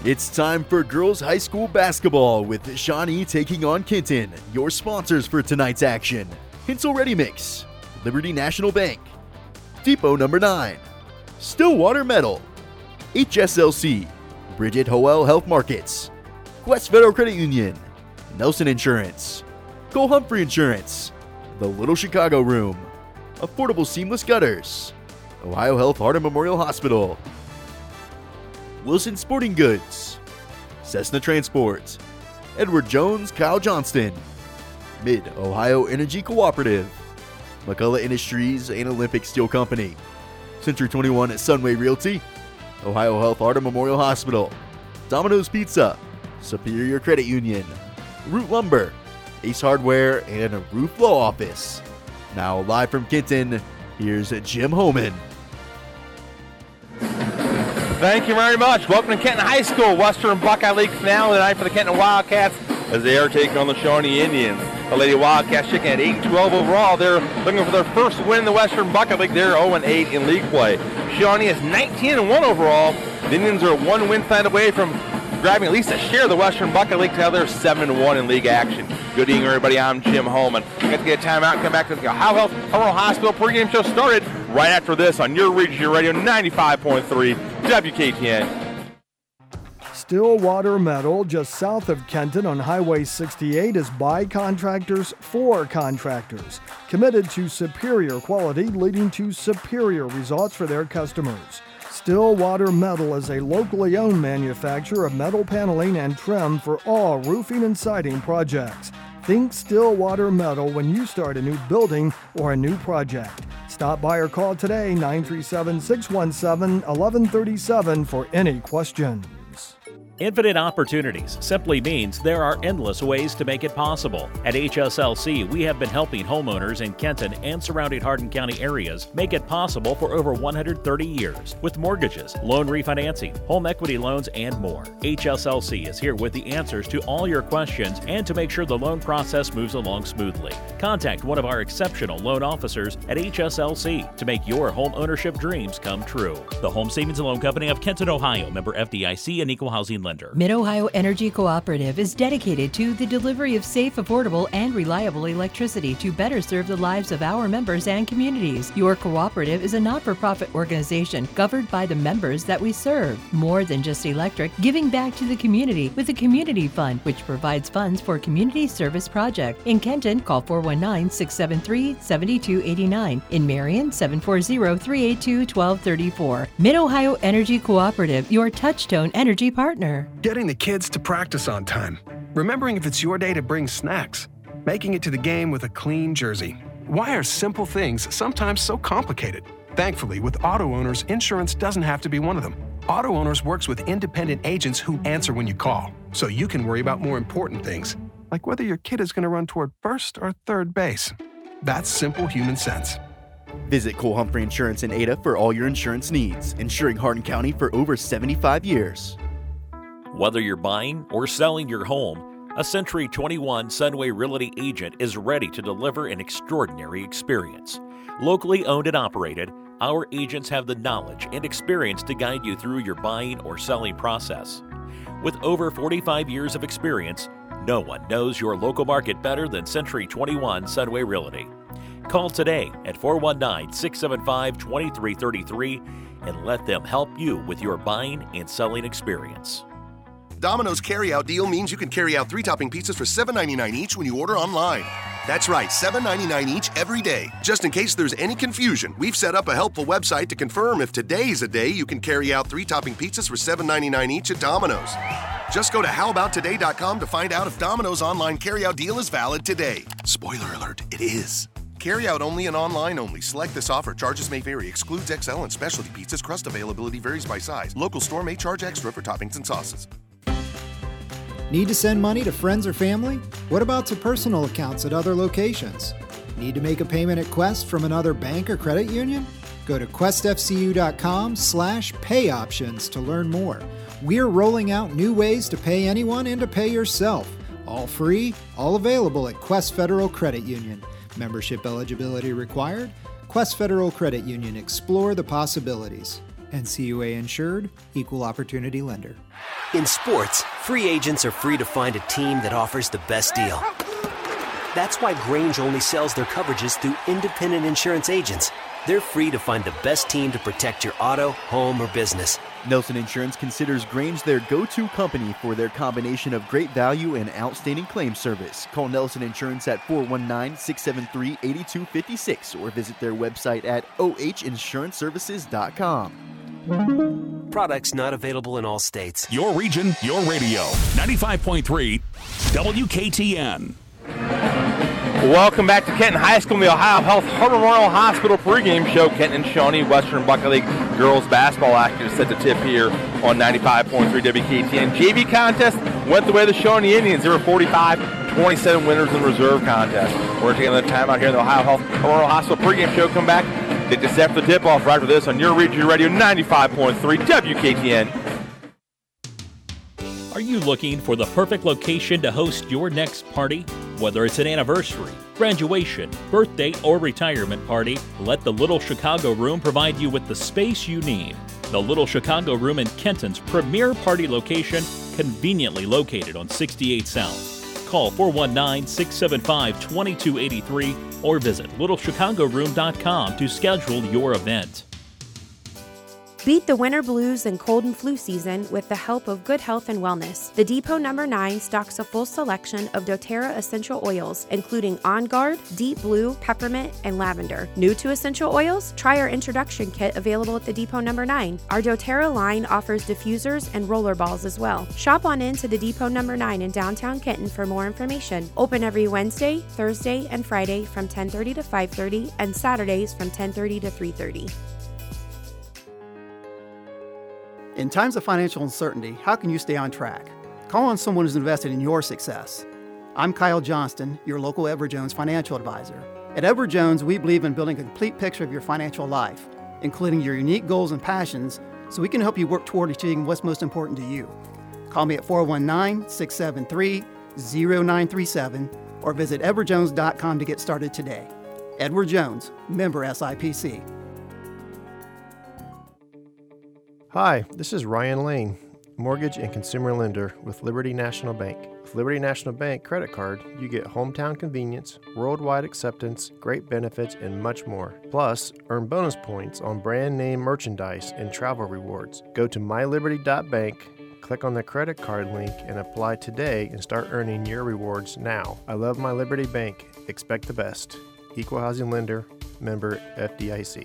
It's time for girls high school basketball with Shawnee taking on Kenton. Your sponsors for tonight's action: Hinsel Ready Mix, Liberty National Bank, Depot Number 9, Stillwater Metal, HSLC, Bridget Howell Health Markets, Quest Federal Credit Union, Nelson Insurance, Cole Humphrey Insurance, The Little Chicago Room, Affordable Seamless Gutters, Ohio Health Heart and Memorial Hospital, Wilson Sporting Goods, Cessna Transport, Edward Jones, Kyle Johnston, Mid-Ohio Energy Cooperative, McCullough Industries and Olympic Steel Company, Century 21 at Sunway Realty, Ohio Health Heart and Memorial Hospital, Domino's Pizza, Superior Credit Union, Root Lumber, Ace Hardware, and Roof Law Office. Now live from Kenton, here's Jim Homan. Thank you very much. Welcome to Kenton High School. Western Buckeye League finale tonight for the Kenton Wildcats as they are taking on the Shawnee Indians. The Lady Wildcats sticking at 8-12 overall. They're looking for their first win in the Western Buckeye League. They're 0-8 in league play. Shawnee is 19-1 overall. The Indians are one win side away from grabbing at least a share of the Western Buckeye League. Now they're 7-1 in league action. Good evening, everybody. I'm Jim Holman. We have to get a timeout and come back to the Ohio Health Memorial Hospital pregame show started right after this on your Region Radio 95.3 WKTN. Stillwater Metal, just south of Kenton on Highway 68, is by contractors for contractors, committed to superior quality, leading to superior results for their customers. Stillwater Metal is a locally owned manufacturer of metal paneling and trim for all roofing and siding projects. Think Stillwater Metal when you start a new building or a new project. Stop by or call today, 937-617-1137 for any questions. Infinite opportunities simply means there are endless ways to make it possible. At HSLC, we have been helping homeowners in Kenton and surrounding Hardin County areas make it possible for over 130 years with mortgages, loan refinancing, home equity loans, and more. HSLC is here with the answers to all your questions and to make sure the loan process moves along smoothly. Contact one of our exceptional loan officers at HSLC to make your home ownership dreams come true. The Home Savings and Loan Company of Kenton, Ohio, member FDIC and equal housing lender. Mid-Ohio Energy Cooperative is dedicated to the delivery of safe, affordable, and reliable electricity to better serve the lives of our members and communities. Your cooperative is a not-for-profit organization governed by the members that we serve. More than just electric, giving back to the community with the Community Fund, which provides funds for community service projects. In Kenton, call 419-673-7289. In Marion, 740-382-1234. Mid-Ohio Energy Cooperative, your Touchstone energy partner. Getting the kids to practice on time. Remembering if it's your day to bring snacks. Making it to the game with a clean jersey. Why are simple things sometimes so complicated? Thankfully, with Auto Owners, insurance doesn't have to be one of them. Auto Owners works with independent agents who answer when you call, so you can worry about more important things, like whether your kid is going to run toward first or third base. That's simple human sense. Visit Cole Humphrey Insurance in Ada for all your insurance needs, insuring Hardin County for over 75 years. Whether you're buying or selling your home, a Century 21 Sunway Realty agent is ready to deliver an extraordinary experience. Locally owned and operated, our agents have the knowledge and experience to guide you through your buying or selling process. With over 45 years of experience, no one knows your local market better than Century 21 Sunway Realty. Call today at 419-675-2333 and let them help you with your buying and selling experience. Domino's carry-out deal means you can carry out 3-topping pizzas for $7.99 each when you order online. That's right, $7.99 each every day. Just in case there's any confusion, we've set up a helpful website to confirm if today's a day you can carry out 3-topping pizzas for $7.99 each at Domino's. Just go to howaboutoday.com to find out if Domino's online carry-out deal is valid today. Spoiler alert, it is. Carry out only and online only. Select this offer. Charges may vary. Excludes XL and specialty pizzas. Crust availability varies by size. Local store may charge extra for toppings and sauces. Need to send money to friends or family? What about to personal accounts at other locations? Need to make a payment at Quest from another bank or credit union? Go to questfcu.com/payoptions to learn more. We're rolling out new ways to pay anyone and to pay yourself. All free, all available at Quest Federal Credit Union. Membership eligibility required. Quest Federal Credit Union. Explore the possibilities. NCUA insured, equal opportunity lender. In sports, free agents are free to find a team that offers the best deal. That's why Grange only sells their coverages through independent insurance agents. They're free to find the best team to protect your auto, home, or business. Nelson Insurance considers Grange their go-to company for their combination of great value and outstanding claim service. Call Nelson Insurance at 419-673-8256 or visit their website at ohinsuranceservices.com. Products not available in all states. Your region, your radio. 95.3 WKTN. Welcome back to Kenton High School and the Ohio Health Harbor Memorial Hospital pregame show. Kenton and Shawnee Western Buckeye League girls basketball action is set to tip here on 95.3 WKTN. JV contest went the way of the Shawnee Indians. They were 45-27 winners in the reserve contest. We're taking another time out here in the Ohio Health Memorial Hospital pregame show. Come back. They just after the tip-off right after this on your region radio 95.3 WKTN. Are you looking for the perfect location to host your next party? Whether it's an anniversary, graduation, birthday, or retirement party, let the Little Chicago Room provide you with the space you need. The Little Chicago Room in Kenton's premier party location, conveniently located on 68 South. Call 419-675-2283 or visit littlechicagoroom.com to schedule your event. Beat the winter blues and cold and flu season with the help of Good Health and Wellness. The Depot No. 9 stocks a full selection of doTERRA essential oils, including On Guard, Deep Blue, Peppermint, and Lavender. New to essential oils? Try our introduction kit available at the Depot No. 9. Our doTERRA line offers diffusers and roller balls as well. Shop on in to the Depot No. 9 in downtown Kenton for more information. Open every Wednesday, Thursday, and Friday from 10:30 to 5:30 and Saturdays from 10:30 to 3:30. In times of financial uncertainty, how can you stay on track? Call on someone who's invested in your success. I'm Kyle Johnston, your local Edward Jones financial advisor. At Edward Jones, we believe in building a complete picture of your financial life, including your unique goals and passions, so we can help you work toward achieving what's most important to you. Call me at 419-673-0937 or visit edwardjones.com to get started today. Edward Jones, member SIPC. Hi, this is Ryan Lane, mortgage and consumer lender with Liberty National Bank. With Liberty National Bank credit card, you get hometown convenience, worldwide acceptance, great benefits, and much more. Plus, earn bonus points on brand name merchandise and travel rewards. Go to myliberty.bank, click on the credit card link, and apply today and start earning your rewards now. I love my Liberty Bank. Expect the best. Equal housing lender, member FDIC.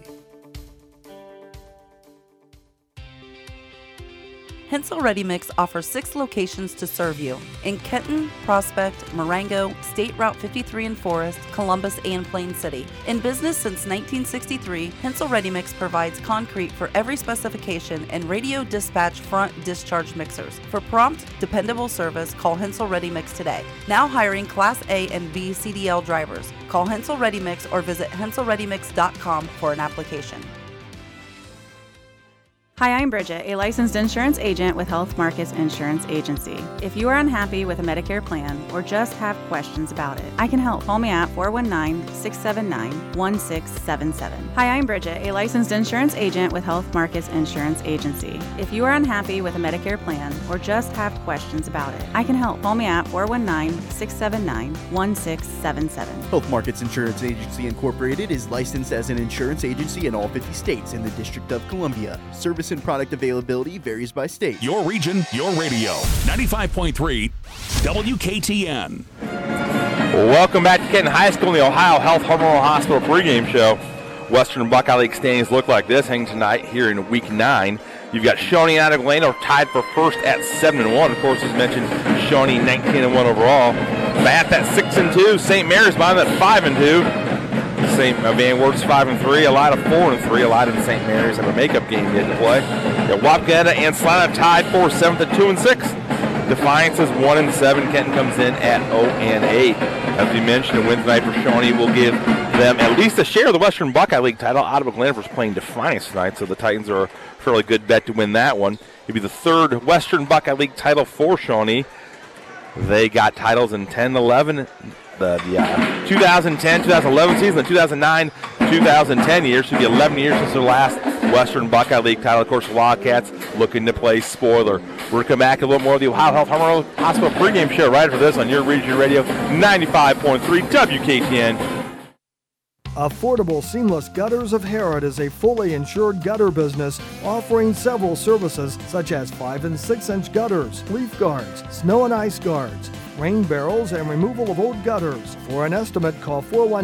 Hensel Ready Mix offers 6 locations to serve you in Kenton, Prospect, Marengo, State Route 53 in Forest, Columbus, and Plain City. In business since 1963, Hensel Ready Mix provides concrete for every specification and radio dispatch front discharge mixers. For prompt, dependable service, call Hensel Ready Mix today. Now hiring Class A and B CDL drivers. Call Hensel Ready Mix or visit henselreadymix.com for an application. Hi, I'm Bridget, a licensed insurance agent with Health Markets Insurance Agency. If you are unhappy with a Medicare plan or just have questions about it, I can help. Call me at 419-679-1677. Hi, I'm Bridget, a licensed insurance agent with Health Markets Insurance Agency. If you are unhappy with a Medicare plan or just have questions about it, I can help. Call me at 419-679-1677. Health Markets Insurance Agency Incorporated is licensed as an insurance agency in all 50 states and the District of Columbia. Service and product availability varies by state. Your region, your radio. 95.3 WKTN. Welcome back to Kenton High School and the Ohio Health Harbor Memorial Hospital pregame show. Western Buckeye League standings look like this hanging tonight here in Week 9. You've got Shawnee and Atlanta tied for first at 7-1. Of course, as mentioned, Shawnee 19-1 overall. Bath at 6-2. St. Mary's behind that 5-2. St. Van Wert's 5-3, Elida 4-3. Elida and St. Mary's have a makeup game yet to play. Wapgetta and Salina tied for 7th at 2-6. Defiance is 1-7. Kenton comes in at 0-8. As we mentioned, a win tonight for Shawnee will give them at least a share of the Western Buckeye League title. Ottawa Glenford's playing Defiance tonight, so the Titans are a fairly good bet to win that one. It'll be the 3rd Western Buckeye League title for Shawnee. They got titles in 10-11. The 2010-2011 season, the 2009-2010 years. Should be 11 years since their last Western Buckeye League title. Of course, Wildcats looking to play spoiler. We're going to come back a little more of the Ohio Health Memorial Hospital pregame show right after this on your Region Radio 95.3 WKTN. Affordable Seamless Gutters of Herod is a fully insured gutter business offering several services such as 5 and 6 inch gutters, leaf guards, snow and ice guards, rain barrels, and removal of old gutters. For an estimate, call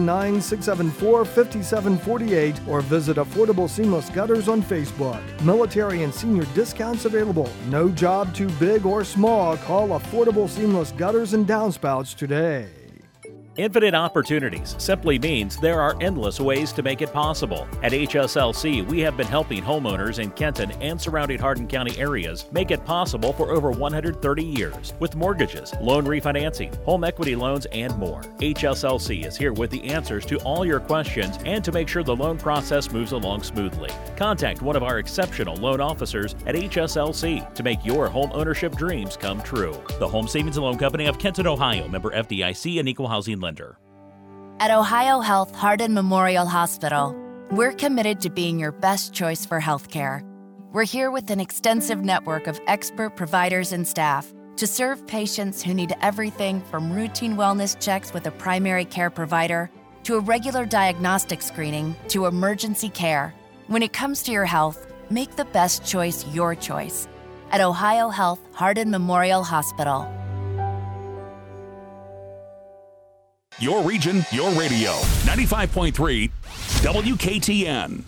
419-674-5748 or visit Affordable Seamless Gutters on Facebook. Military and senior discounts available. No job too big or small. Call Affordable Seamless Gutters and Downspouts today. Infinite opportunities simply means there are endless ways to make it possible. At HSLC, we have been helping homeowners in Kenton and surrounding Hardin County areas make it possible for over 130 years with mortgages, loan refinancing, home equity loans, and more. HSLC is here with the answers to all your questions and to make sure the loan process moves along smoothly. Contact one of our exceptional loan officers at HSLC to make your home ownership dreams come true. The Home Savings and Loan Company of Kenton, Ohio, member FDIC and equal housing lender. At Ohio Health Hardin Memorial Hospital, we're committed to being your best choice for healthcare. We're here with an extensive network of expert providers and staff to serve patients who need everything from routine wellness checks with a primary care provider to a regular diagnostic screening to emergency care. When it comes to your health, make the best choice your choice at Ohio Health Hardin Memorial Hospital. Your region, your radio. 95.3 WKTN.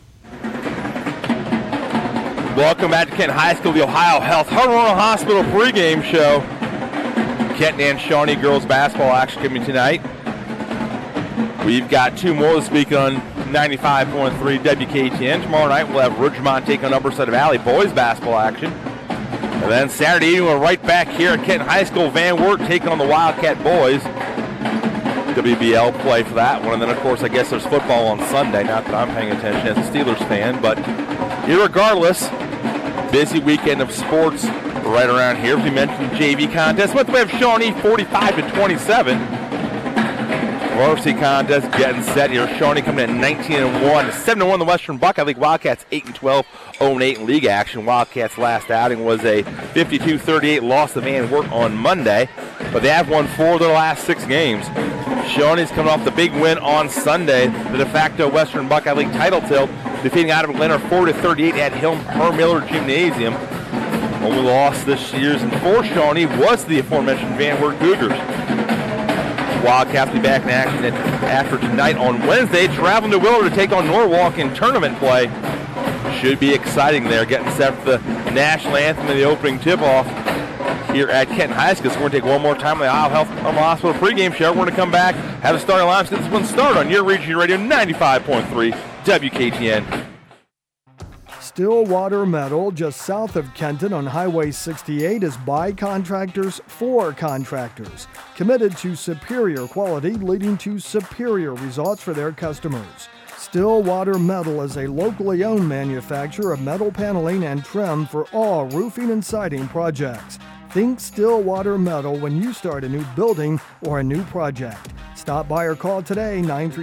Welcome back to Kenton High School, the Ohio Health Memorial Hospital pregame show. Kenton and Shawnee girls basketball action coming tonight. We've got two more this week on 95.3 WKTN. Tomorrow night we'll have Ridgemont take on Upper Side Valley boys basketball action. And then Saturday evening we're right back here at Kenton High School. Van Wert taking on the Wildcat boys. WBL play for that one. And then, of course, I guess there's football on Sunday. Not that I'm paying attention as a Steelers fan, but irregardless, busy weekend of sports right around here. As we mentioned, JV contest. But we have Shawnee 45-27. Varsity contest getting set here. Shawnee coming in 19-1, 7-1 the Western Buckeye League. Wildcats 8-12, 0-8 in league action. Wildcats' last outing was a 52-38 loss to Van Wert on Monday, but they have won 4 of their last 6 games. Shawnee's coming off the big win on Sunday, the de facto Western Buckeye League title tilt, defeating Out of Atlanta 4-38 at Herm Miller Gymnasium. Only loss this year's and for Shawnee was the aforementioned Van Wert Cougars. Wildcats will be back in action after tonight on Wednesday, traveling to Willard to take on Norwalk in tournament play. Should be exciting there, getting set for the national anthem and the opening tip-off here at Kenton High School. So we're going to take one more time on the Ohio Health Hospital pregame show. We're going to come back, have a starting lineup, get this one started on your Region Radio 95.3 WKTN. Stillwater Metal, just south of Kenton on Highway 68, is by contractors for contractors, committed to superior quality, leading to superior results for their customers. Stillwater Metal is a locally owned manufacturer of metal paneling and trim for all roofing and siding projects. Think Stillwater Metal when you start a new building or a new project. Stop by or call today,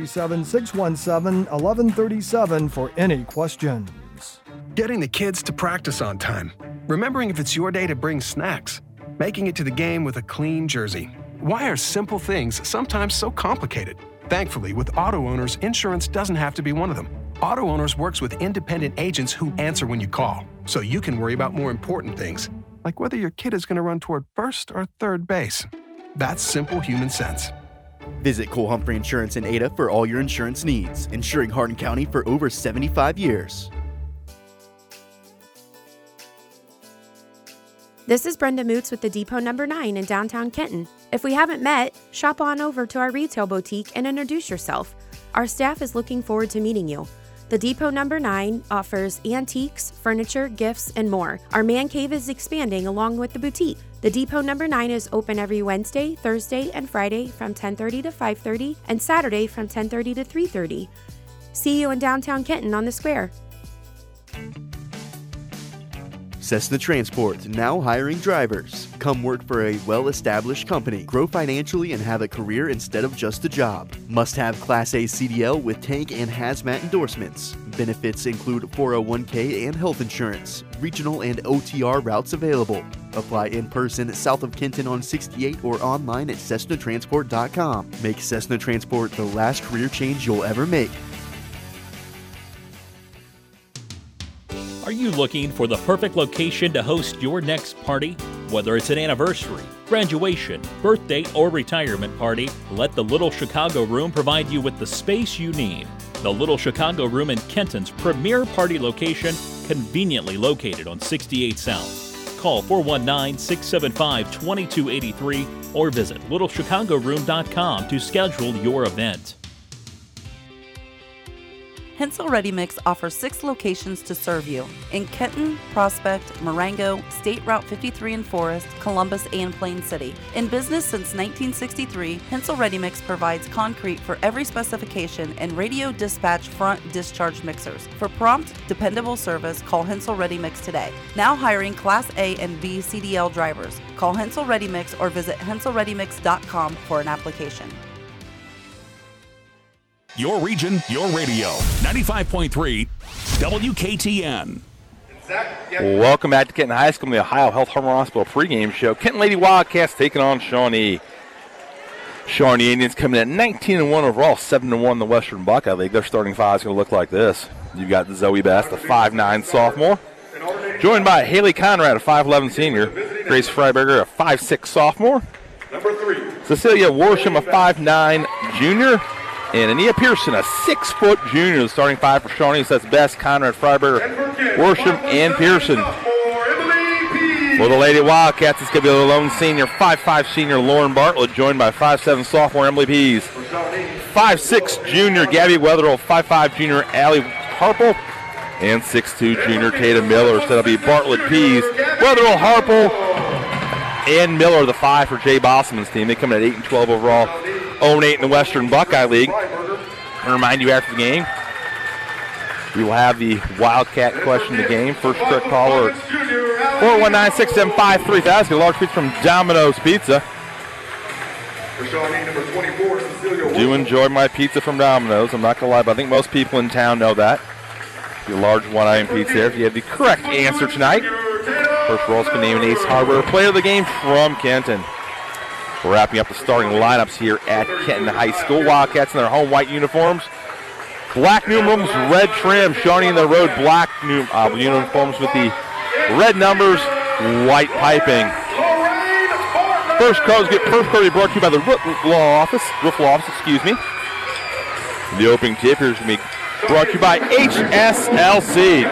937-617-1137 for any questions. Getting the kids to practice on time. Remembering if it's your day to bring snacks. Making it to the game with a clean jersey. Why are simple things sometimes so complicated? Thankfully, with Auto Owners, insurance doesn't have to be one of them. Auto Owners works with independent agents who answer when you call, so you can worry about more important things, like whether your kid is going to run toward first or third base. That's simple human sense. Visit Cole Humphrey Insurance in Ada for all your insurance needs, insuring Hardin County for over 75 years. This is Brenda Moots with the Depot number 9 in downtown Kenton. If we haven't met, shop on over to our retail boutique and introduce yourself. Our staff is looking forward to meeting you. The Depot number 9 offers antiques, furniture, gifts, and more. Our man cave is expanding along with the boutique. The Depot number 9 is open every Wednesday, Thursday, and Friday from 10:30 to 5:30 and Saturday from 10:30 to 3:30. See you in downtown Kenton on the square. Cessna Transport, now hiring drivers. Come work for a well-established company, grow financially, and have a career instead of just a job. Must have Class A CDL with tank and hazmat endorsements. Benefits include 401k and health insurance. Regional and OTR routes available. Apply in person south of Kenton on 68 or online at CessnaTransport.com. Make Cessna Transport the last career change you'll ever make. Are you looking for the perfect location to host your next party? Whether it's an anniversary, graduation, birthday, or retirement party, let the Little Chicago Room provide you with the space you need. The Little Chicago Room in Kenton's premier party location, conveniently located on 68 South. Call 419-675-2283 or visit littlechicagoroom.com to schedule your event. Hensel Ready Mix offers 6 locations to serve you in Kenton, Prospect, Marengo, State Route 53 in Forest, Columbus, and Plain City. In business since 1963, Hensel Ready Mix provides concrete for every specification and radio dispatch front discharge mixers. For prompt, dependable service, call Hensel Ready Mix today. Now hiring Class A and B CDL drivers. Call Hensel Ready Mix or visit henselreadymix.com for an application. Your region, your radio. 95.3 WKTN. Welcome back to Kenton High School, the Ohio Health Hartman Hospital pregame show. Kenton Lady Wildcats taking on Shawnee. Shawnee Indians coming in at 19-1 overall, 7-1 in the Western Buckeye League. Their starting five is going to look like this. You've got Zoe Best, the 5'9 sophomore, joined by Haley Conrad, a 5'11 senior, Grace Freiberger, a 5'6 sophomore, Cecilia Worsham, a 5'9 junior, and Ania Pearson, a 6-foot junior, the starting five for Shawnee. So that's Best, Conrad, Freiberger, Worsham, and Pearson. For the Lady Wildcats, it's going to be the lone senior, 5'5 senior Lauren Bartlett, joined by 5'7 sophomore Emily Pease, 5'6 junior Gabby Wetherill, 5'5 junior Allie Harple, and 6'2 junior Tatum Miller. So that'll be Bartlett, Pease, Wetherill, Harple, and Miller, the 5 for Jay Bosman's team. They come in at 8-12 overall. 0-8 in the Western Buckeye League. I remind you after the game, we will have the Wildcat question of the game. First correct caller at 419-675-3000. A large pizza from Domino's Pizza. Do enjoy my pizza from Domino's. I'm not going to lie, but I think most people in town know that. The large one-item pizza there. If you have the correct answer tonight, first roll is going to name an Ace Hardware player of the game from Kenton. We're wrapping up the starting lineups here at Kenton High School. Wildcats in their home white uniforms. Black numerals, red trim. Shawnee in their road black uniforms with the red numbers, white piping. First call is brought to you by the Roof Law Office. The opening tip here is going to be brought to you by HSLC.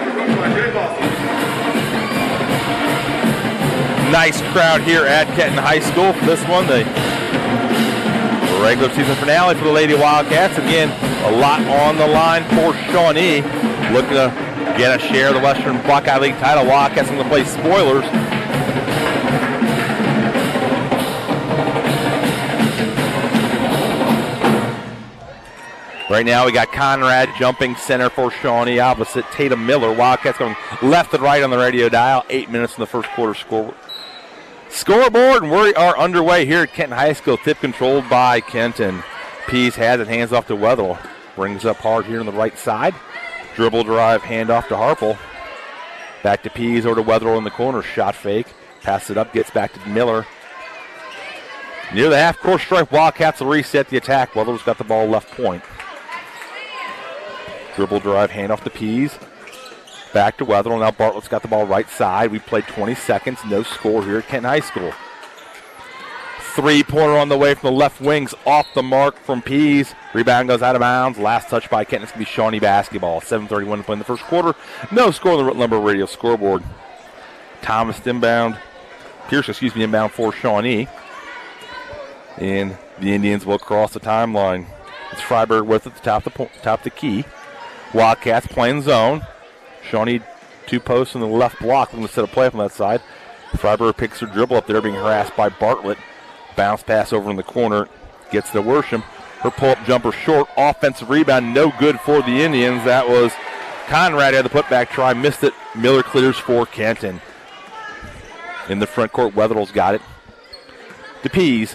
Nice crowd here at Kenton High School for this one. The regular season finale for the Lady Wildcats. Again, a lot on the line for Shawnee. Looking to get a share of the Western Buckeye League title. Wildcats going to play spoilers. Right now we got Conrad jumping center for Shawnee opposite Tatum Miller. Wildcats going left and right on the radio dial. 8 minutes in the first quarter scoreboard, and we are underway here at Kenton High School. Tip controlled by Kenton. Pease has it, hands off to Wetherill. Brings up hard here on the right side. Dribble drive, hand off to Harple. Back to Pease or to Wetherill in the corner. Shot fake. Pass it up, gets back to Miller. Near the half-court stripe, Wildcats will reset the attack. Wetherill's got the ball left point. Dribble drive, hand off to Pease. Back to Wetherill. Now Bartlett's got the ball right side. We played 20 seconds. No score here at Kenton High School. Three-pointer on the way from the left wings. Off the mark from Pease. Rebound goes out of bounds. Last touch by Kenton. It's going to be Shawnee basketball. 7:31 to play in the first quarter. No score on the Lumber Radio scoreboard. Thomas inbound. Pierce, inbound for Shawnee. And the Indians will cross the timeline. It's Freiberg with it at the top of the key. Wildcats playing zone. Shawnee 2 posts in the left block. Looking to set a play up on that side. Freiberg picks her dribble up there, being harassed by Bartlett. Bounce pass over in the corner. Gets to Worsham. Her pull-up jumper short. Offensive rebound, no good for the Indians. That was Conrad had the putback try. Missed it. Miller clears for Kenton. In the front court, Wetherell's got it. DePease.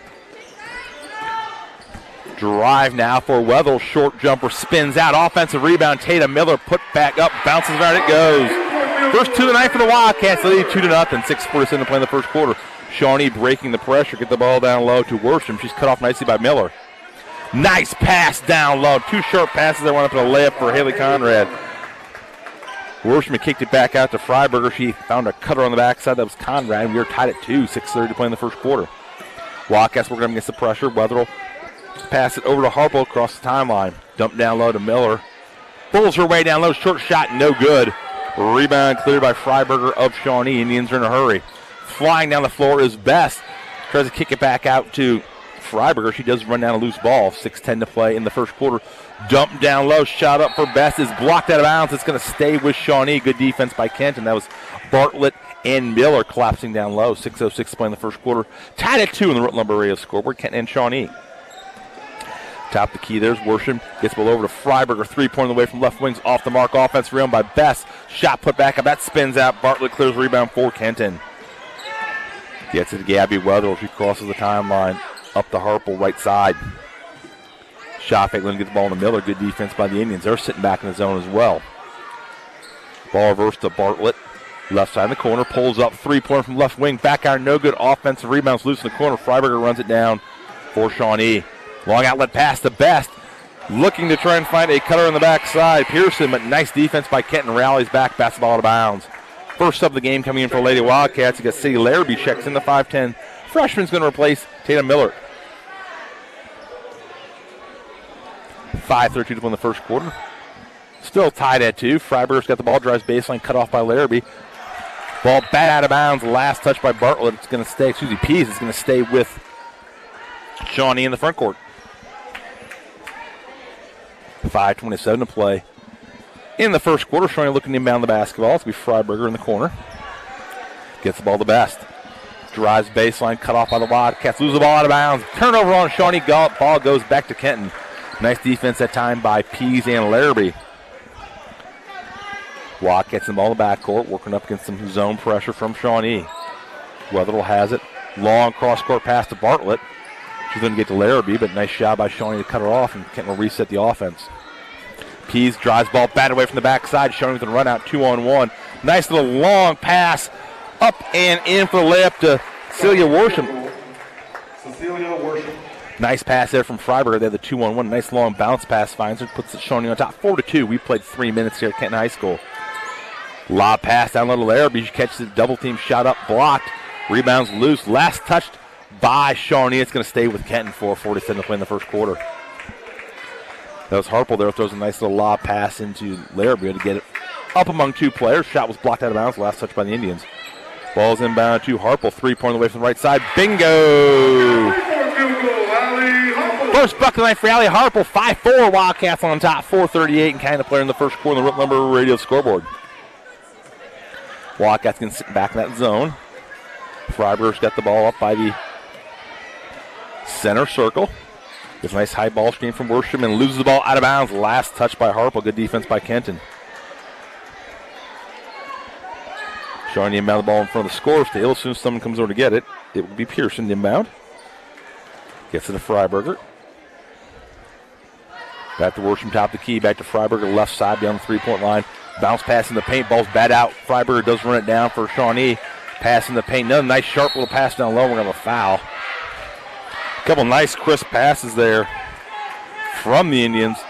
Drive now for Wetherell. Short jumper spins out. Offensive rebound. Tatum Miller put back up. Bounces around. It goes. First 2 of the night for the Wildcats. They lead 2-0. 6:47 to play in the first quarter. Shawnee breaking the pressure. Get the ball down low to Worsham. She's cut off nicely by Miller. Nice pass down low. 2 short passes there. Went up to a layup for Haley Conrad. Worsham kicked it back out to Freiberger. She found a cutter on the backside. That was Conrad. We are tied at 2. 6:30 to play in the first quarter. Wildcats working up against the pressure. Wetherell pass it over to Harpo across the timeline. Dump down low to Miller. Pulls her way down low. Short shot, no good. Rebound cleared by Freiberger of Shawnee. Indians are in a hurry. Flying down the floor is Best. Tries to kick it back out to Freiberger. She does run down a loose ball. 6:10 to play in the first quarter. Dump down low. Shot up for Best. Is blocked out of bounds. It's going to stay with Shawnee. Good defense by Kenton. That was Bartlett and Miller collapsing down low. 6:06 to play in the first quarter. Tied at 2 in the Rutland Lumber Radio scoreboard. Kenton and Shawnee. Top the key, there's Worsham. Gets ball over to Freiberger. 3-point away from left wings. Off the mark. Offense rebound by Best. Shot put back up. That spins out. Bartlett clears rebound for Kenton. Gets it to Gabby Wetherell. She crosses the timeline. Up the Harple right side. Shot fake. Gets the ball to Miller. Good defense by the Indians. They're sitting back in the zone as well. Ball reversed to Bartlett. Left side in the corner. Pulls up. 3-point from left wing. Back iron. No good. Offensive rebounds loose in the corner. Freiberger runs it down for Shawnee. Long outlet pass to Best. Looking to try and find a cutter on the backside. Pearson, but nice defense by Kenton. Rallies back. Basketball out of bounds. First of the game coming in for Lady Wildcats. You got Sadie Larrabee checks in the 5'10". Freshman's going to replace Tatum Miller. 5:32 to play in the first quarter. Still tied at 2. Freiberger's got the ball. Drives baseline. Cut off by Larrabee. Ball bat out of bounds. Last touch by Bartlett. It's going to stay. Pease is going to stay with Shawnee in the front court. 5:27 to play in the first quarter. Shawnee looking to inbound the basketball. It's going to be Freiberger in the corner. Gets the ball to Best. Drives baseline. Cut off by the Wildcats. Lose the ball out of bounds. Turnover on Shawnee. Ball goes back to Kenton. Nice defense that time by Pease and Larrabee. Wildcats the ball in the backcourt. Working up against some zone pressure from Shawnee. Wetherell has it. Long cross-court pass to Bartlett. She's going to get to Larrabee, but nice shot by Shawnee to cut her off, and Kenton will reset the offense. Pease drives ball batted away from the backside. Shawnee with a run out 2-on-1. Nice little long pass up and in for the layup to Cecilia Worsham. Nice pass there from Freiberger. They have the 2-on-1. Nice long bounce pass finds her. Puts it Shawnee on top. 4-2. We played 3 minutes here at Kenton High School. Lob pass down low to Larrabee. She catches it. Double team shot up. Blocked. Rebounds loose. Last touched by Shawnee. It's going to stay with Kenton. 4:47 to play in the first quarter. That was Harple there. Throws a nice little lob pass into Larrabee to get it up among 2 players. Shot was blocked out of bounds. Last touch by the Indians. Ball's inbound to Harple. 3-point away from the right side. Bingo! First bucket of the night for Allie Harple. 5-4. Wildcats on top. 4:38 and kind of player in the first quarter in the Rutland Lumber Radio scoreboard. Wildcats going to sit back in that zone. Freiberger's got the ball up by the center circle. Gets a nice high ball screen from Worsham and loses the ball out of bounds. Last touch by Harple. Good defense by Kenton. Shawnee inbound the ball in front of the scores table. As soon as someone comes over to get it, it will be Pearson inbound. Gets it to Freiberger. Back to Worsham, top of the key. Back to Freiberger, left side beyond the 3-point line. Bounce pass in the paint. Ball's bat out. Freiberger does run it down for Shawnee. Pass in the paint. Another nice sharp little pass down low. We're going to have a foul. A couple nice crisp passes there from the Indians.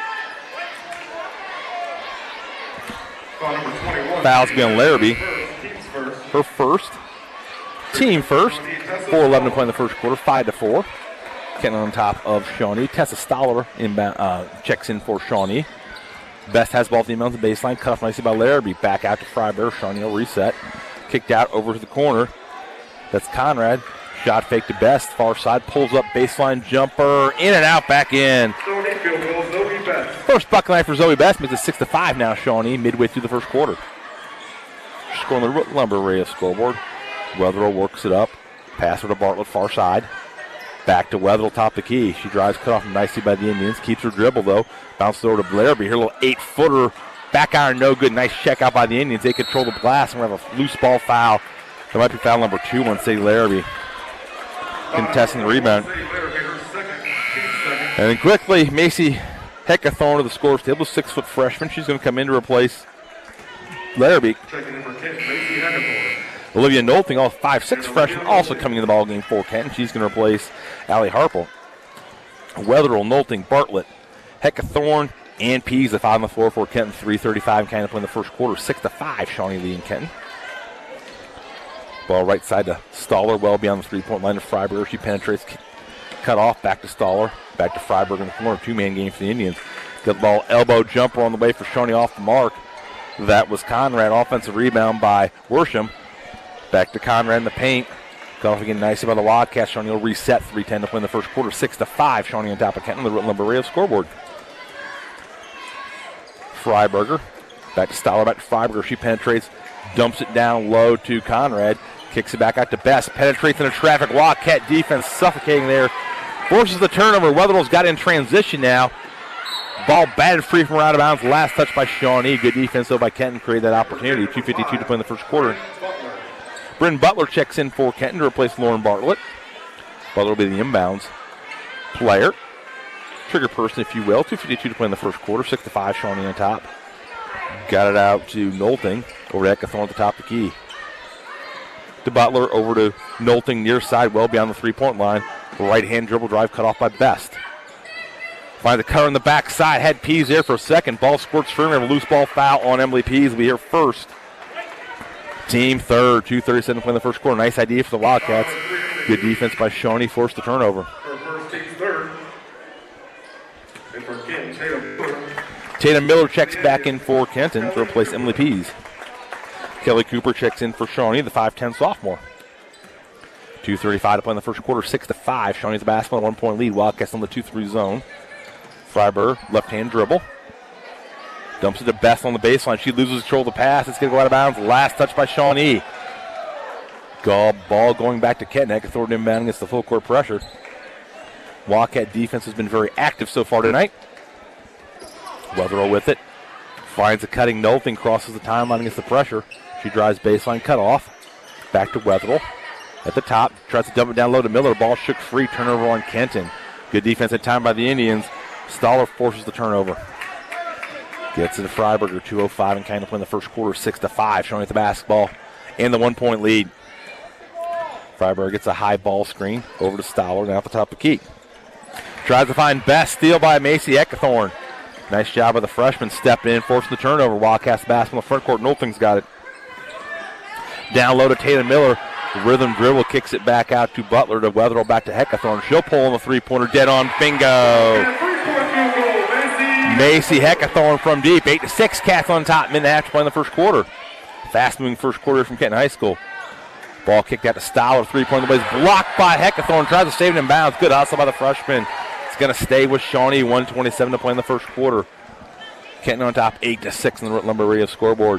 Foul's going to Larrabee. Her first. Team first. 4:11 to play in the first quarter. 5-4. Kenton on top of Shawnee. Tessa Stoller inbound, checks in for Shawnee. Best has ball at the inbound the baseline. Cut off nicely by Larrabee. Back out to Freiberger. Shawnee will reset. Kicked out over to the corner. That's Conrad. Shot fake to Best. Far side. Pulls up baseline jumper. In and out. Back in. First bucket night for Zoe Best. Makes it 6-5 now, Shawnee. Midway through the first quarter. Scoring the Rutland Lumber Radio scoreboard. Wetherell works it up. Pass her to Bartlett. Far side. Back to Wetherell, top the key. She drives cut off nicely by the Indians. Keeps her dribble, though. Bounces over to Larrabee. Her little 8-footer. Back iron, no good. Nice check out by the Indians. They control the glass, and we have a loose ball foul That might be foul number 2 on Sadie Larrabee contesting the rebound. And then quickly, Macy Heckathorn to the scorer's table, 6-foot freshman. She's going to come in to replace Larrabee. Olivia Nolting, all 5'6" freshman, also coming in the ball game for Kenton. She's going to replace Allie Harple. Wetherill, Nolting, Bartlett, Heckathorn, and Pease, the 5 on the floor for Kenton. 3:35 kind of play in the first quarter. 6-5, Shawnee leading Kenton. Ball right side to Stoller, well beyond the three-point line to Freiberger. She penetrates, cut off, back to Stoller, back to Freiberger in the corner. 2-man game for the Indians. Good ball, elbow jumper on the way for Shawnee off the mark. That was Conrad. Offensive rebound by Worsham. Back to Conrad in the paint. Cut off again nicely by the Wildcats. Shawnee will reset. 3:10 to play in the first quarter. 6-5. Shawnee on top of Kenton. The Rutland Lumber scoreboard. Freiberger. Back to Stoller. Back to Freiberger. She penetrates. Dumps it down low to Conrad. Kicks it back out to Best. Penetrates into traffic. Wildcat defense suffocating there. Forces the turnover. Wetherell's got in transition now. Ball batted free from out of bounds. Last touch by Shawnee. Good defense though by Kenton. Created that opportunity. 2:52 to play in the first quarter. Bryn Butler checks in for Kenton to replace Lauren Bartlett. Butler will be the inbounds player. Trigger person, if you will. 2:52 to play in the first quarter. 6-5, Shawnee on top. Got it out to Nolting. Over to Heckathorn at the top of the key. To Butler, over to Nolting near side, well beyond the three-point line. Right-hand dribble drive cut off by Best. Find the cutter on the backside. Had Pease there for a second. Ball squirts free. We have a loose ball foul on Emily Pease. We'll be here first. Team third. 2:37 to play in the first quarter. Nice idea for the Wildcats. Good defense by Shawnee. Forced the turnover. Tatum Miller checks back in for Kenton to replace Emily Pease. Kelly Cooper checks in for Shawnee, the 5'10 sophomore. 2:35 to play in the first quarter. 6-5. Shawnee's a basketball, 1-point lead. Wildcats on the 2-3 zone. Freiberger, left-hand dribble. Dumps it to Best on the baseline. She loses control of the pass. It's going to go out of bounds. Last touch by Shawnee. Ball going back to Kenton. Heckathorn inbound against the full court pressure. Wildcat defense has been very active so far tonight. Wetherill with it. Finds a cutting Nolting. Crosses the timeline against the pressure. She drives baseline, cut off. Back to Wetherill. At the top. Tries to dump it down low to Miller. Ball shook free. Turnover on Kenton. Good defense at time by the Indians. Stoller forces the turnover. Gets it to Freiberger. 2:05 and kind of play in the first quarter. 6-5. Showing at the basketball. And the 1-point lead. Freiberger gets a high ball screen. Over to Stoller. Now at the top of the key. Tries to find Best. Steal by Macy Heckathorn. Nice job of the freshman. Stepped in. Forcing the turnover. Wildcats basketball in the front court. Nolting's got it. Down low to Tatum Miller. Rhythm dribble, kicks it back out to Butler, to Wetherill, back to Heckathorn. She'll pull on the three-pointer, dead on, bingo. Macy Heckathorn from deep, 8-6, Cats on top, minute and a half to play in the first quarter. Fast-moving first quarter from Kenton High School. Ball kicked out to Stoller, three-pointer blaze, blocked by Heckathorn, tries to save it in bounds. Good hustle by the freshman. It's going to stay with Shawnee, 1:27 to play in the first quarter. Kenton on top, 8-6 on the Rutland Lumber Radio scoreboard.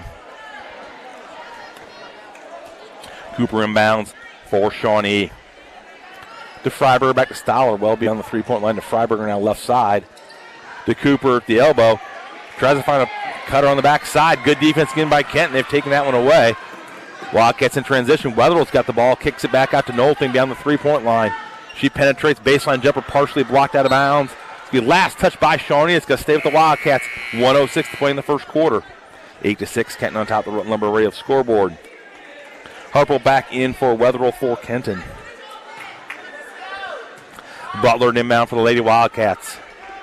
Cooper inbounds for Shawnee. To Freiberger, back to Stoller, well beyond the three-point line to Freiberger, now left side. To Cooper at the elbow. Tries to find a cutter on the backside. Good defense again by Kenton. They've taken that one away. Wildcats in transition. Wetherill's got the ball, kicks it back out to Nolting down the three-point line. She penetrates, baseline jumper partially blocked out of bounds. It's the last touch by Shawnee. It's going to stay with the Wildcats. 1:06 to play in the first quarter. 8-6, Kenton on top of the Rutland Lumber Radio scoreboard. Harple back in for Wetherill for Kenton. Butler inbound for the Lady Wildcats.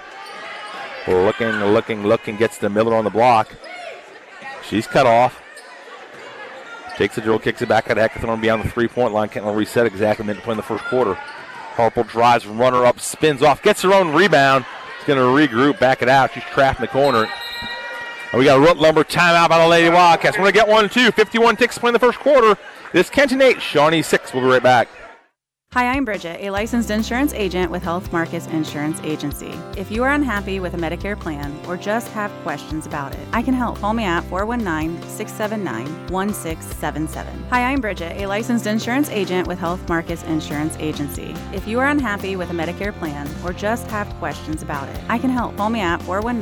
Looking, gets to Miller on the block. She's cut off. Takes the drill, kicks it back at Heckathorn beyond the three-point line. Kenton will reset exactly a minute to play in the first quarter. Harple drives, runner up, spins off, gets her own rebound. She's going to regroup, back it out. She's trapped in the corner. And we got a Rutland Lumber timeout by the Lady Wildcats. We're going to get 1-2. 51 ticks to play in the first quarter. It's Kenton 8, Shawnee 6. We'll be right back. Hi, I'm Bridget, a licensed insurance agent with Health Markets Insurance Agency. If you are unhappy with a Medicare plan or just have questions about it, I can help. Call me at 419-679-1677. Hi, I'm Bridget, a licensed insurance agent with Health Markets Insurance Agency. If you are unhappy with a Medicare plan or just have questions about it, I can help. Call me at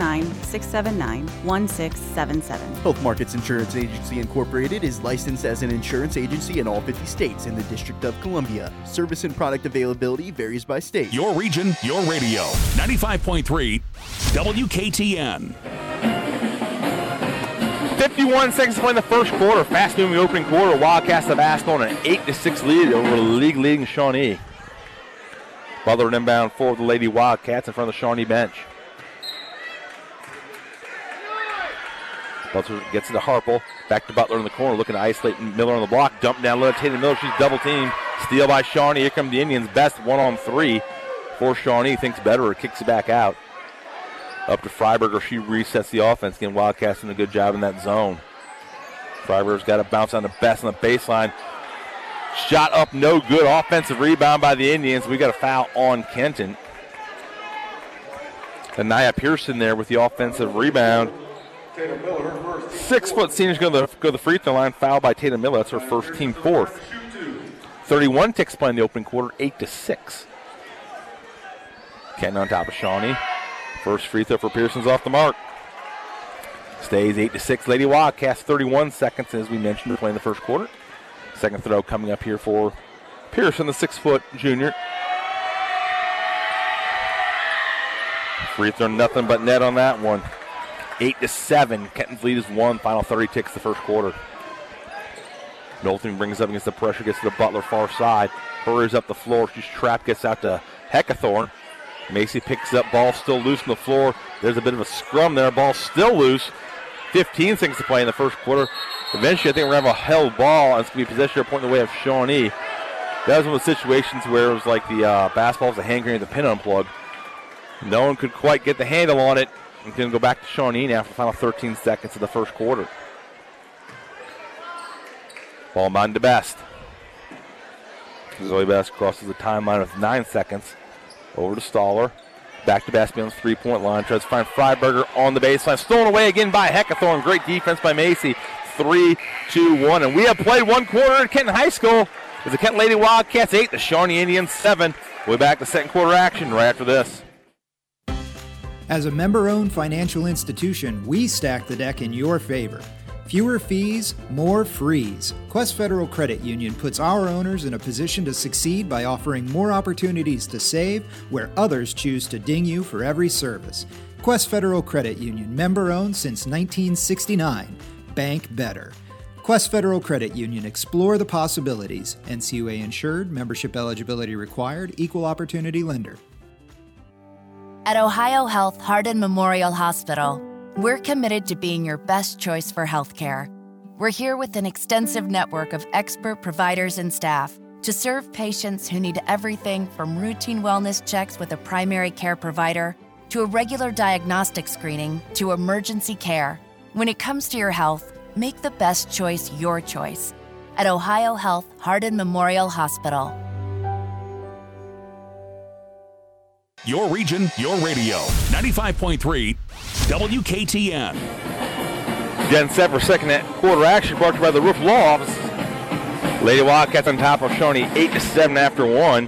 419-679-1677. Health Markets Insurance Agency Incorporated is licensed as an insurance agency in all 50 states and the District of Columbia. Service and product availability varies by state. Your region, your radio. 95.3 WKTN. 51 seconds to play in the first quarter. Fast moving opening quarter. Wildcats have asked on an 8-6 lead over the league leading Shawnee. Butler and inbound for the Lady Wildcats in front of the Shawnee bench. Butler gets it to Harple. Back to Butler in the corner, looking to isolate Miller on the block. Dump down low to Tatum Miller. She's double teamed. Steal by Shawnee. Here come the Indians. Best 1-on-3 for Shawnee. Thinks better or kicks it back out. Up to Freiberger. She resets the offense. Again, Wildcats doing a good job in that zone. Freiberger's got to bounce on the Best on the baseline. Shot up, no good. Offensive rebound by the Indians. We got a foul on Kenton. Anaya Pearson there with the offensive rebound. 6-foot senior's going to go to the free throw line. Foul by Tatum Miller. That's her first, team fourth. 31 ticks play in the opening quarter, 8-6. Kenton on top of Shawnee. First free throw for Pearson's off the mark. Stays 8-6. Lady Wildcats, 31 seconds, as we mentioned, to play in the first quarter. Second throw coming up here for Pearson, the 6-foot junior. Free throw, nothing but net on that one. 8-7. Kenton's lead is 1. Final 30 ticks the first quarter. Knowlton brings up against the pressure, gets to the Butler far side. Hurries up the floor. She's trapped, gets out to Heckathorn. Macy picks up, ball still loose on the floor. There's a bit of a scrum there. Ball still loose. 15 seconds to play in the first quarter. Eventually, I think we're going to have a held ball, and it's going to be possession point in the way of Shawnee. That was one of the situations where it was like the basketball was a hand grenade, the pin unplugged. No one could quite get the handle on it. It's going to go back to Shawnee now for the final 13 seconds of the first quarter. Ball mind to Best. Zoe Best crosses the timeline with 9 seconds. Over to Staller. Back to Best beyond the 3-point line. Tries to find Freiberger on the baseline. Stolen away again by Heckathorn. Great defense by Macy. 3-2-1. And we have played one quarter at Kenton High School. As the Kenton Lady Wildcats 8, the Shawnee Indians 7. We'll be back to second quarter action right after this. As a member-owned financial institution, we stack the deck in your favor. Fewer fees, more frees. Quest Federal Credit Union puts our owners in a position to succeed by offering more opportunities to save where others choose to ding you for every service. Quest Federal Credit Union, member-owned since 1969. Bank better. Quest Federal Credit Union, explore the possibilities. NCUA insured, membership eligibility required, equal opportunity lender. At Ohio Health Hardin Memorial Hospital, we're committed to being your best choice for healthcare. We're here with an extensive network of expert providers and staff to serve patients who need everything from routine wellness checks with a primary care provider to a regular diagnostic screening to emergency care. When it comes to your health, make the best choice your choice at Ohio Health Hardin Memorial Hospital. Your region, your radio. 95.3 WKTN. Again, set for second quarter action brought to you by the Roof Law Office. Lady Wildcats on top of Shawnee 8-7 after one.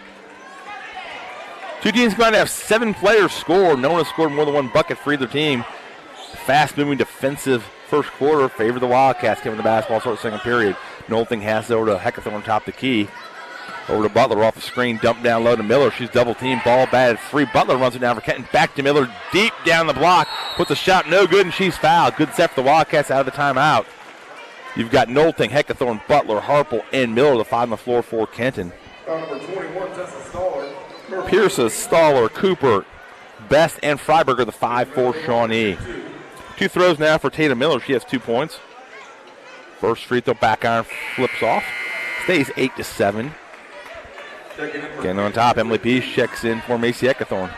Two teams going to have 7 players score. No one has scored more than 1 bucket for either team. Fast-moving defensive first quarter favored the Wildcats, giving the basketball start the second period. Knowlton has it over to Heckathorn on top of the key. Over to Butler off the screen, dump down low to Miller. She's double teamed, ball batted free. Butler runs it down for Kenton. Back to Miller, deep down the block. Puts a shot, no good, and she's fouled. Good set for the Wildcats out of the timeout. You've got Knowlton, Heckathorn, Butler, Harple, and Miller, the 5 on the floor for Kenton. Number 21, Tessa Staller. Pierce, Staller, Cooper, Best, and Freiberger, the 5 for Shawnee. 2 throws now for Tatum Miller. She has 2 points. First free throw, back iron, flips off. Stays 8-7. Getting on top, Emily Peace checks in for Macy Heckathorn.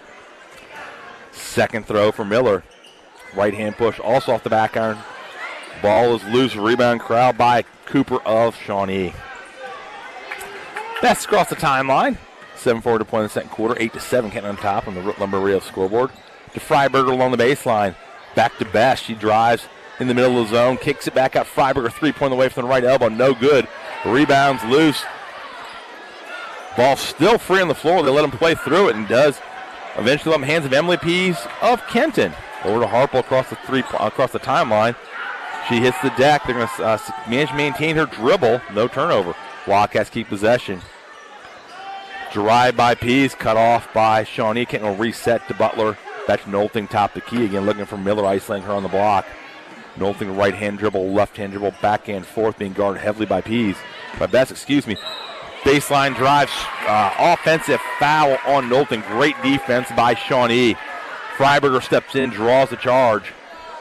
Second throw for Miller. Right hand push, also off the back iron. Ball is loose. Rebound corralled by Cooper of Shawnee. Best across the timeline. 7:40 to play in the second quarter. 8-7, Kenton on top on the Root Lumber Rio scoreboard. To Freiberger along the baseline. Back to Best. She drives in the middle of the zone. Kicks it back out. Freiberger 3-point away from the right elbow. No good. Rebounds loose. Ball still free on the floor. They let him play through it and does. Eventually in the hands of Emily Pease of Kenton. Over to Harple across the timeline. She hits the deck. They're going to manage to maintain her dribble. No turnover. Wildcats keep possession. Drive by Pease, cut off by Shawnee. Kenton will reset to Butler. Back to Nolting, top the key again, looking for Miller, isolating her on the block. Nolting, right-hand dribble, left-hand dribble, back and forth, being guarded heavily by Pease. By Best, Baseline drive, offensive foul on Nolting. Great defense by Shawnee. Freiberger steps in, draws the charge.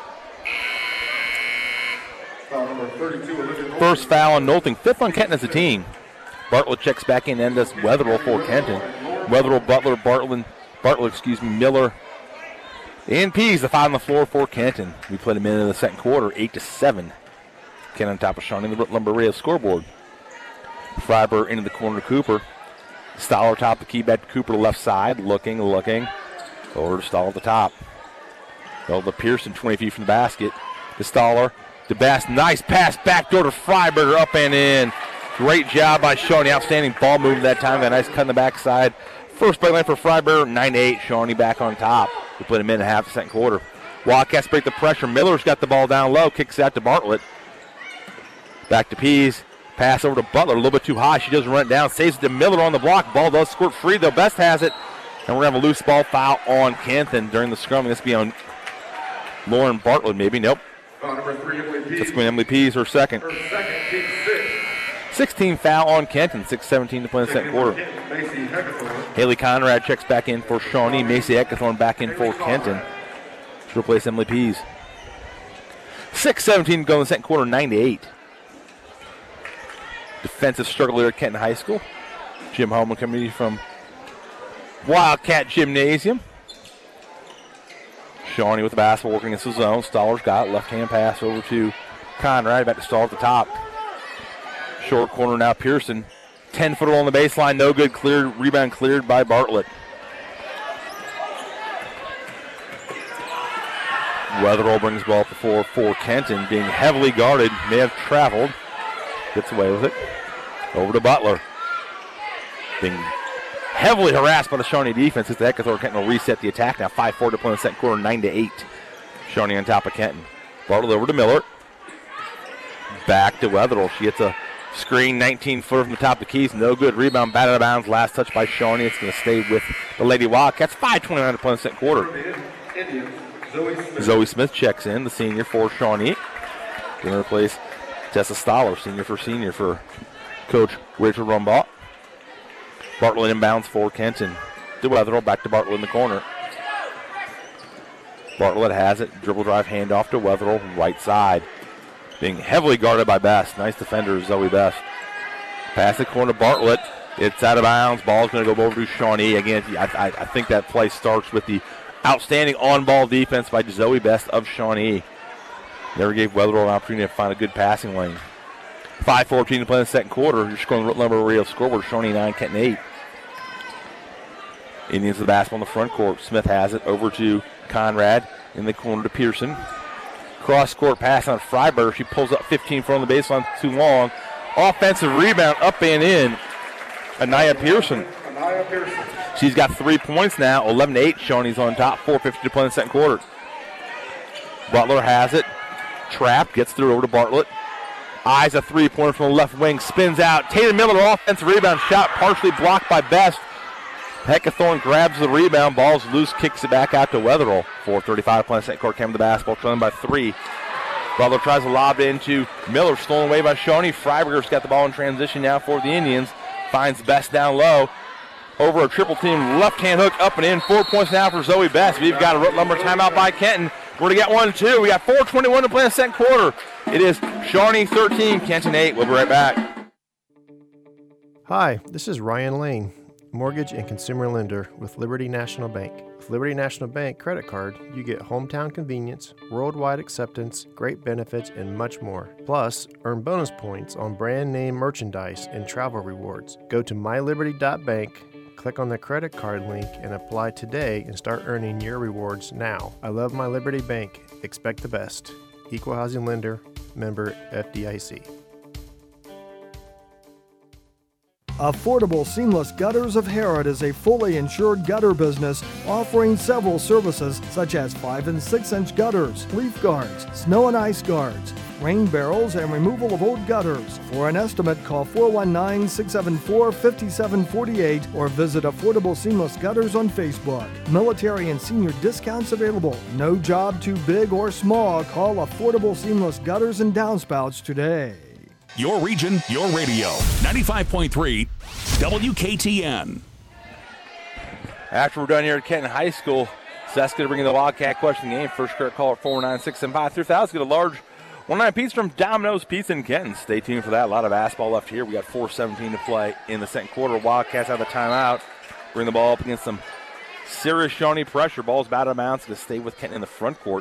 First foul on Nolting, fifth on Kenton as a team. Bartlett checks back in, and does Wetherill for Kenton. Wetherill, Butler, Miller, and Pease, the foul on the floor for Kenton. We played a minute in the second quarter, 8-7. Kenton on top of Shawnee, the Lumber Rio scoreboard. Freiberger into the corner to Cooper. Stoller top the key, back to Cooper, left side, looking. Over to Stoller at the top. Over to Pearson, 20 feet from the basket. To Stoller, to Bass, nice pass, backdoor to Freiberger, up and in. Great job by Shawnee, outstanding ball movement that time, got a nice cut in the backside. First play line for Freiberger, 9-8, Shawnee back on top. We played a minute and a half the second quarter. Wildcats break the pressure, Miller's got the ball down low, kicks out to Bartlett. Back to Pease. Pass over to Butler, a little bit too high. She doesn't run it down. Saves it to Miller on the block. Ball does squirt free, though. Best has it. And we're going to have a loose ball foul on Kenton during the scrum. This will be on Lauren Bartlett, maybe. Nope. That's going to Emily Pease, her second. 16 foul on Kenton. 6:17 to play in the second quarter. Haley Conrad checks back in for Shawnee. Macy Eckathorn back in for Kenton. She'll replace Emily Pease. 6:17 to go in the second quarter, 9-8. Defensive struggle here at Kenton High School. Jim Holman coming from Wildcat Gymnasium. Shawnee with the basketball working against the zone. Stoller's got it. Left-hand pass over to Conrad. Back to Stoller at the top. Short corner now Pearson. 10-footer on the baseline. No good. Cleared. Rebound cleared by Bartlett. Wetherill brings the ball up the floor for Kenton. Being heavily guarded. May have traveled. Gets away with it. Over to Butler. Being heavily harassed by the Shawnee defense. It's the Eckathorn. Kenton will reset the attack now. 5-4 to play in the second quarter, 9-8. Shawnee on top of Kenton. Bartlett over to Miller. Back to Wetherill. She gets a screen, 19-footer from the top of the keys. No good. Rebound, batted out of bounds. Last touch by Shawnee. It's going to stay with the Lady Wildcats. 5:29 to play in the second quarter. Zoe Smith checks in, the senior for Shawnee. Going to replace Tessa Stoller, senior for Coach Rachel Rumbaugh. Bartlett inbounds for Kenton. To Wetherill, back to Bartlett in the corner. Bartlett has it. Dribble drive, handoff to Wetherill, right side. Being heavily guarded by Best. Nice defender, Zoe Best. Pass the corner to Bartlett. It's out of bounds. Ball's going to go over to Shawnee. Again, I think that play starts with the outstanding on-ball defense by Zoe Best of Shawnee. Never gave Wetherill an opportunity to find a good passing lane. 5:14 to play in the second quarter. You're scoring the Lumber Rio scoreboard. Shawnee 9, Kenton 8. Indians with the basketball in the front court. Smith has it over to Conrad in the corner to Pearson. Cross-court pass on Freiberger. She pulls up 15 foot on the baseline, too long. Offensive rebound up and in. Anaya Pearson. She's got 3 points now. 11-8. Shawnee's on top. 4:50 to play in the second quarter. Butler has it. Trapped. Gets through over to Bartlett. Eyes a three-pointer from the left wing. Spins out. Taylor Miller offensive rebound shot partially blocked by Best. Eckathorn grabs the rebound. Ball's loose. Kicks it back out to Wetherill. 4:35 playing second quarter. Came to the basketball. Trailing by 3. Butler tries to lob it into Miller. Stolen away by Shawnee. Freiberger's got the ball in transition now for the Indians. Finds Best down low. Over a triple team. Left-hand hook up and in. 4 points now for Zoe Best. We've got a Root Lumber timeout by Kenton. We're going to get 1-2. We got 4:21 to play in the second quarter. It is Shawnee 13, Kenton 8. We'll be right back. Hi, this is Ryan Lane. mortgage and consumer lender with Liberty National Bank. With Liberty National Bank credit card, you get hometown convenience, worldwide acceptance, great benefits, and much more. Plus, earn bonus points on brand name merchandise and travel rewards. Go to myliberty.bank, click on the credit card link, and apply today and start earning your rewards now. I love My Liberty Bank. Expect the best. Equal housing lender, member FDIC. Affordable Seamless Gutters of Herod is a fully insured gutter business offering several services such as 5 and 6 inch gutters, leaf guards, snow and ice guards, rain barrels, and removal of old gutters. For an estimate, call 419-674-5748 or visit Affordable Seamless Gutters on Facebook. Military and senior discounts available. No job too big or small. Call Affordable Seamless Gutters and Downspouts today. Your region, your radio. 95.3 WKTN. After we're done here at Kenton High School, Seth's going to bring in the Wildcat question game. First correct call at 496-75-3000. Get a large 1-9 pizza from Domino's Pizza in Kenton. Stay tuned for that. A lot of basketball left here. We got 4:17 to play in the second quarter. Wildcats have a timeout. Bring the ball up against some serious Shawnee pressure. Ball's batted out of bounds. Going to stay with Kenton in the front court.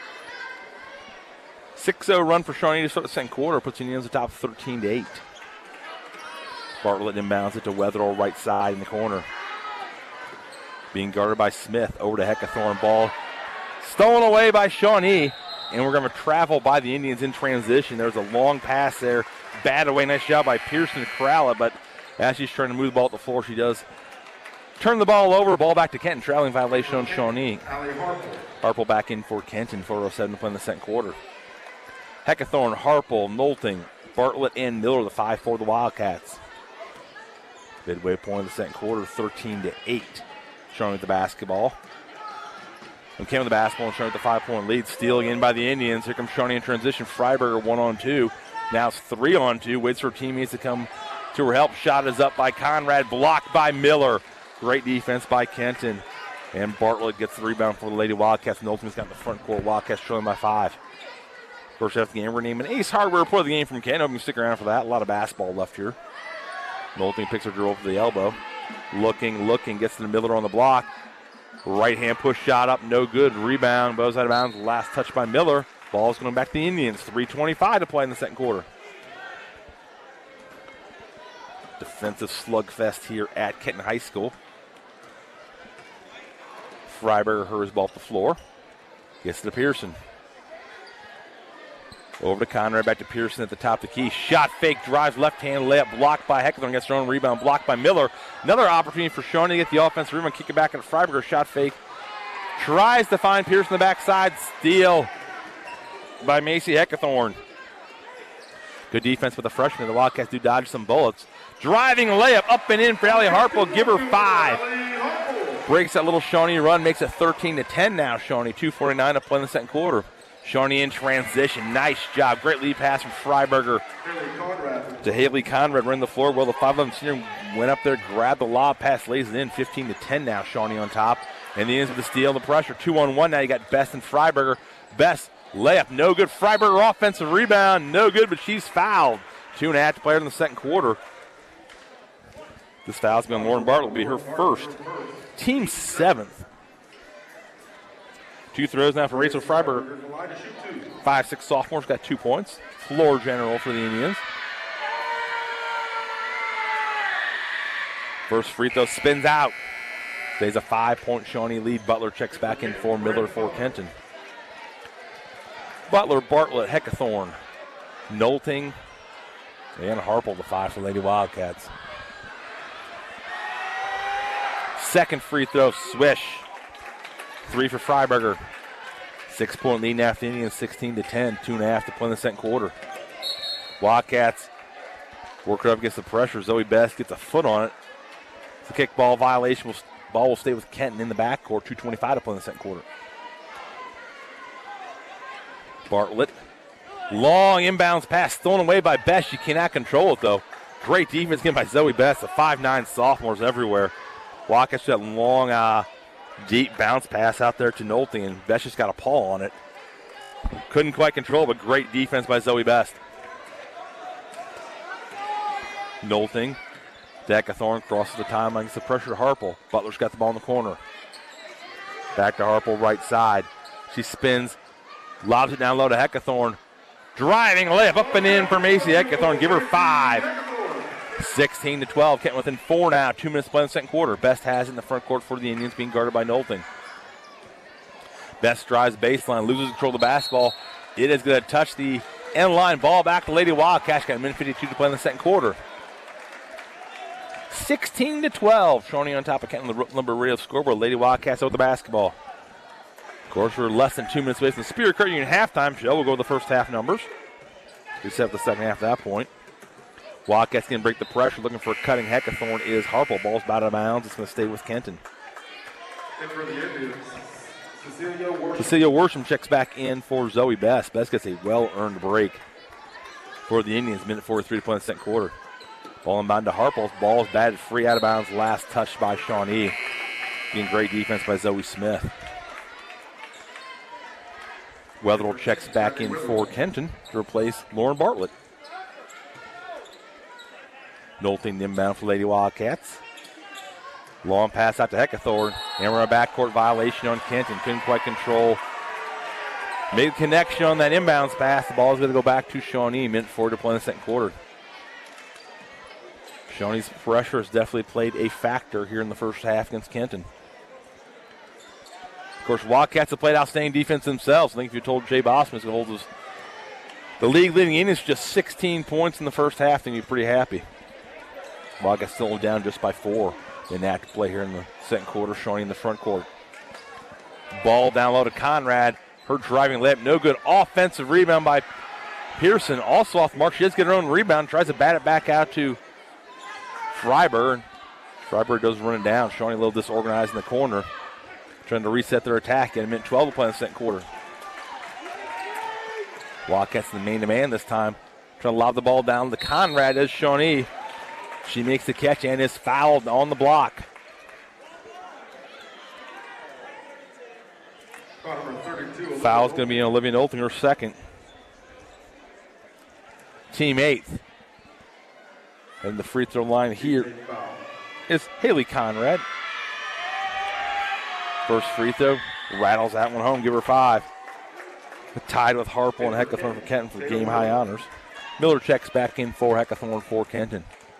6-0 run for Shawnee to start the second quarter. Puts the Indians atop 13-8. Bartlett inbounds it to Wetherell, right side in the corner. Being guarded by Smith. Over to Heckathorn. Ball stolen away by Shawnee. And we're going to travel by the Indians in transition. There's a long pass there. Batted away. Nice job by Pearson to corral it. But as she's trying to move the ball to the floor, she does turn the ball over. Ball back to Kenton. Traveling violation on Shawnee. Harple back in for Kenton. 4:07 to play in the second quarter. Heckathorn, Harple, Nolting, Bartlett, and Miller, the 5 for the Wildcats. Midway point of the second quarter, 13-8. Shawnee with the basketball. And came with the basketball and Shawnee with the 5-point lead. Stealing in by the Indians. Here comes Shawnee in transition. Freiberger 1-on-2. Now it's 3-on-2. Waits for her teammates to come to her help. Shot is up by Conrad. Blocked by Miller. Great defense by Kenton. And Bartlett gets the rebound for the Lady Wildcats. Nolting's got in the front court. Wildcats trailing by 5. First half of the game, we're naming Ace Hardware report of the game from Kenton. Hope you can stick around for that. A lot of basketball left here. Nolting picks her dribble to the elbow. Looking, gets to the Miller on the block. Right hand push shot up, no good. Rebound, goes out of bounds. Last touch by Miller. Ball's going back to the Indians. 3:25 to play in the second quarter. Defensive slugfest here at Kenton High School. Freiberger hers ball off the floor. Gets to Pearson. Over to Conrad, back to Pearson at the top of the key. Shot fake, drives left hand layup, blocked by Heckathorn. Gets her own rebound, blocked by Miller. Another opportunity for Shawnee to get the offensive rebound, kick it back at Freiberger. Shot fake. Tries to find Pearson on the backside. Steal by Macy Heckathorn. Good defense with the freshman. The Wildcats do dodge some bullets. Driving layup up and in for Allie Harple. Give her 5. Breaks that little Shawnee run, makes it 13-10 now. Shawnee 2:49 to play in the second quarter. Shawnee in transition. Nice job. Great lead pass from Freiberger to Haley Conrad. Running the floor. Well, the 5'11" senior went up there, grabbed the lob pass, lays it in. 15-10 now. Shawnee on top. And the Indians with the steal and the pressure. 2-on-1 now. You got Best and Freiberger. Best layup. No good. Freiberger offensive rebound. No good, but she's fouled. 2.5 to play in the second quarter. This foul's been Lauren Bartlett. Will be her first. Team 7th. 2 throws now for Rachel Freiberger. 5'6" sophomore's got 2 points. Floor general for the Indians. First free throw spins out. Stays a 5-point Shawnee lead. Butler checks back in for Miller for Kenton. Butler, Bartlett, Heckathorn, Nolting, and Harple, the 5 for Lady Wildcats. Second free throw, swish. 3 for Freiberger. 6-point lead now for the Indians, 16-10. 2.5 to play in the second quarter. Wildcats work it up against the pressure. Zoe Best gets a foot on it. It's a kickball violation. Ball will stay with Kenton in the backcourt. 2:25 to play in the second quarter. Bartlett. Long inbounds pass stolen away by Best. You cannot control it, though. Great defense again by Zoe Best. The 5'9" sophomores everywhere. Wildcats that long, deep bounce pass out there to Nolting, and Best just got a paw on it. Couldn't quite control, but great defense by Zoe Best. Nolting Heckathorn crosses the timeline, gets the pressure to Harple. Butler's got the ball in the corner. Back to Harple, right side. She spins, lobs it down low to Heckathorn. Driving layup up and in for Macy Heckathorn. Give her 5. 16-12. Kenton within 4 now. 2 minutes play in the second quarter. Best has it in the front court for the Indians, being guarded by Knowlton. Best drives baseline, loses control of the basketball. It is going to touch the end line. Ball back to Lady Wildcats. Got a minute 52 to play in the second quarter. 16-12. Shawnee on top of Kenton, the Lumber Radio scoreboard. Lady Wildcats with the basketball. Of course, we're less than 2 minutes away from the Superior Credit Union halftime show. We'll go with the first half numbers. We set up the second half at that point. Wildcats going to break the pressure. Looking for a cutting Heckathorn is Harple. Ball's about out of bounds. It's going to stay with Kenton. Cecilia Worsham checks back in for Zoe Best. Best gets a well-earned break for the Indians. Minute 43 to play in the second quarter. Ball inbound to Harple. Ball's batted free out of bounds. Last touch by Shawnee. Being great defense by Zoe Smith. Wetherill checks back in for Kenton to replace Lauren Bartlett. Knowlton inbound for Lady Wildcats. Long pass out to Heckathorn. And we're a backcourt violation on Kenton. Couldn't quite control. Made a connection on that inbounds pass. The ball is going to go back to Shawnee. Minute 4 to play in the second quarter. Shawnee's pressure has definitely played a factor here in the first half against Kenton. Of course, Wildcats have played outstanding defense themselves. I think if you told Jay Bosman to hold the league leading Indians just 16 points in the first half, then you'd be pretty happy. Wildcats still down just by 4 in that to play here in the second quarter. Shawnee in the front court. Ball down low to Conrad. Her driving layup, no good. Offensive rebound by Pearson. Also off the mark. She does get her own rebound. Tries to bat it back out to Freiberg. Freiberg does run it down. Shawnee a little disorganized in the corner. Trying to reset their attack. And a minute 12 to play in the second quarter. Wildcats in the man-to-man this time. Trying to lob the ball down to Conrad as Shawnee. She makes the catch and is fouled on the block. Foul's going to be on Olivia Knowlton, her second. Team 8th. And the free throw line here is Haley Conrad. First free throw, rattles that one home, give her 5. Tied with Harple and Heckathorn for Kenton for game high honors. Miller checks back in for Heckathorn for Kenton.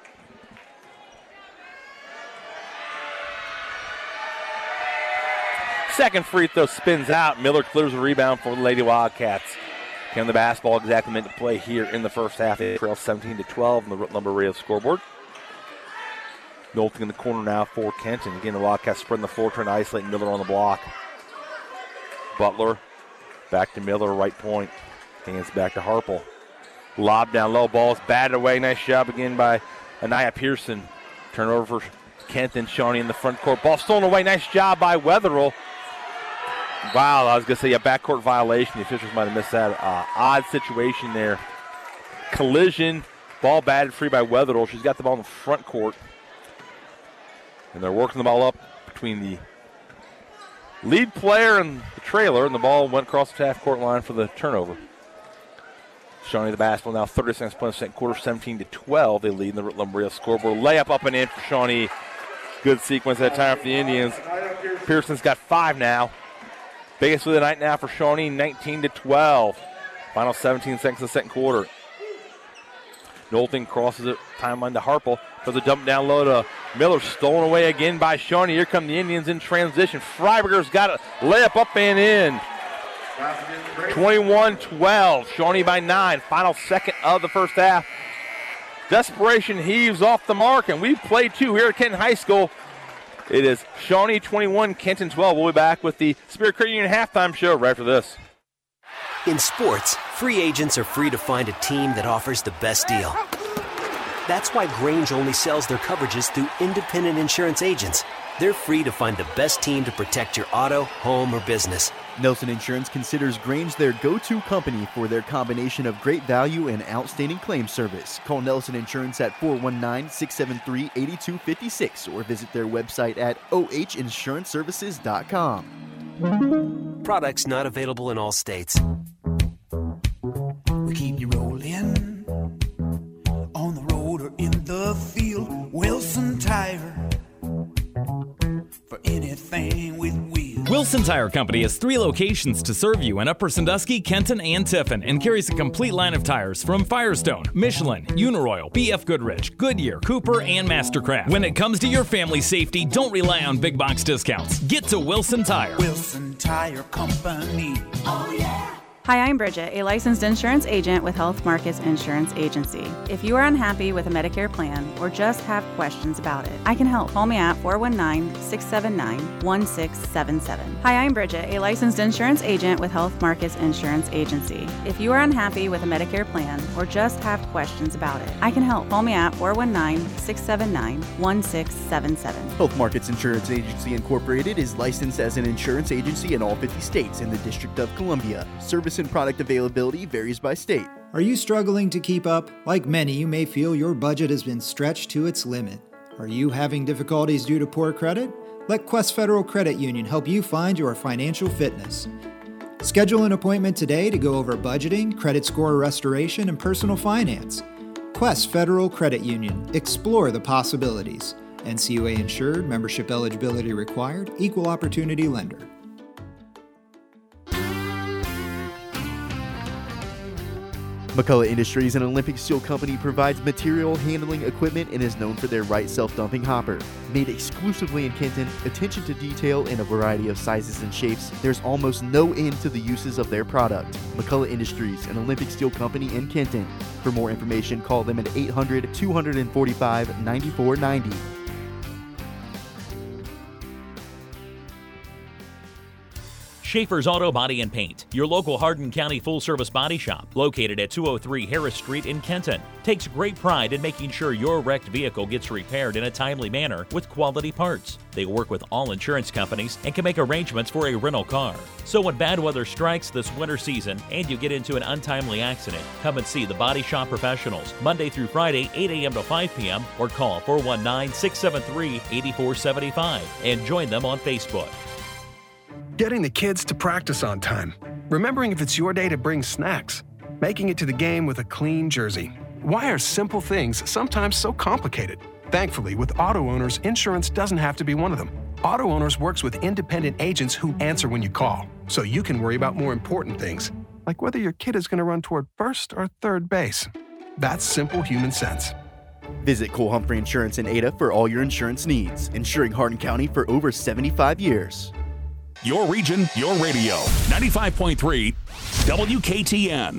Second free throw spins out. Miller clears the rebound for the Lady Wildcats. Can the basketball exactly meant to play here in the first half. They trail 17-12 on the Lumber Radio scoreboard. Knowlton in the corner now for Kenton. Again, the Wildcats spreading the floor, trying to isolate Miller on the block. Butler back to Miller, right point. Hands back to Harple. Lob down low, ball's batted away. Nice job again by Anaya Pearson. Turnover for Kenton. Shawnee in the front court. Ball stolen away. Nice job by Wetherill. Wow, I was going to say a backcourt violation. The officials might have missed that. Odd situation there. Collision. Ball batted free by Wetherill. She's got the ball in the front court. And they're working the ball up between the lead player and the trailer. And the ball went across the half-court line for the turnover. Shawnee the basketball now 30 seconds play in the second quarter, 17-12. They lead in the Lumber Radio scoreboard. Layup up and in for Shawnee. Good sequence that time for the Indians. Pearson's got 5 now. Biggest of the night now for Shawnee, 19-12. Final 17 seconds of the second quarter. Knowlton crosses it, timeline to Harple. Does a dump down low to Miller, stolen away again by Shawnee. Here come the Indians in transition. Freiberger's got a layup up and in. 21-12. Shawnee by 9. Final second of the first half. Desperation heaves off the mark, and we've played 2 here at Kenton High School. It is Shawnee 21, Kenton 12. We'll be back with the Spirit Credit Union halftime show right after this. In sports, free agents are free to find a team that offers the best deal. That's why Grange only sells their coverages through independent insurance agents. They're free to find the best team to protect your auto, home, or business. Nelson Insurance considers Grange their go-to company for their combination of great value and outstanding claim service. Call Nelson Insurance at 419-673-8256 or visit their website at ohinsuranceservices.com. Products not available in all states. We keep you rolling on the road or in the field. Wilson Wilson Tire Company has 3 locations to serve you in Upper Sandusky, Kenton, and Tiffin, and carries a complete line of tires from Firestone, Michelin, Uniroyal, BF Goodrich, Goodyear, Cooper, and Mastercraft. When it comes to your family safety, don't rely on big box discounts. Get to Wilson Tire. Wilson Tire Company. Oh, yeah. Hi, I'm Bridget, a licensed insurance agent with Health Markets Insurance Agency. If you are unhappy with a Medicare plan or just have questions about it, I can help. Call me at 419-679-1677. Hi, I'm Bridget, a licensed insurance agent with Health Markets Insurance Agency. If you are unhappy with a Medicare plan or just have questions about it, I can help. Call me at 419-679-1677. Health Markets Insurance Agency Incorporated is licensed as an insurance agency in all 50 states and the District of Columbia. Service and product availability varies by state. Are you struggling to keep up? Like many, you may feel your budget has been stretched to its limit. Are you having difficulties due to poor credit? Let Quest Federal Credit Union help you find your financial fitness. Schedule an appointment today to go over budgeting, credit score restoration, and personal finance. Quest Federal Credit Union. Explore the possibilities. NCUA insured, membership eligibility required, equal opportunity lender. McCullough Industries, an Olympic steel company, provides material handling equipment and is known for their Wright self-dumping hopper. Made exclusively in Kenton, attention to detail in a variety of sizes and shapes, there's almost no end to the uses of their product. McCullough Industries, an Olympic steel company in Kenton. For more information, call them at 800-245-9490. Schaefer's Auto Body and Paint, your local Hardin County full-service body shop, located at 203 Harris Street in Kenton, takes great pride in making sure your wrecked vehicle gets repaired in a timely manner with quality parts. They work with all insurance companies and can make arrangements for a rental car. So when bad weather strikes this winter season and you get into an untimely accident, come and see the Body Shop professionals Monday through Friday, 8 a.m. to 5 p.m. or call 419-673-8475 and join them on Facebook. Getting the kids to practice on time. Remembering if it's your day to bring snacks. Making it to the game with a clean jersey. Why are simple things sometimes so complicated? Thankfully, with Auto Owners, insurance doesn't have to be one of them. Auto Owners works with independent agents who answer when you call, so you can worry about more important things, like whether your kid is going to run toward first or third base. That's simple human sense. Visit Cole Humphrey Insurance in Ada for all your insurance needs, insuring Hardin County for over 75 years. Your region, your radio. 95.3 WKTN.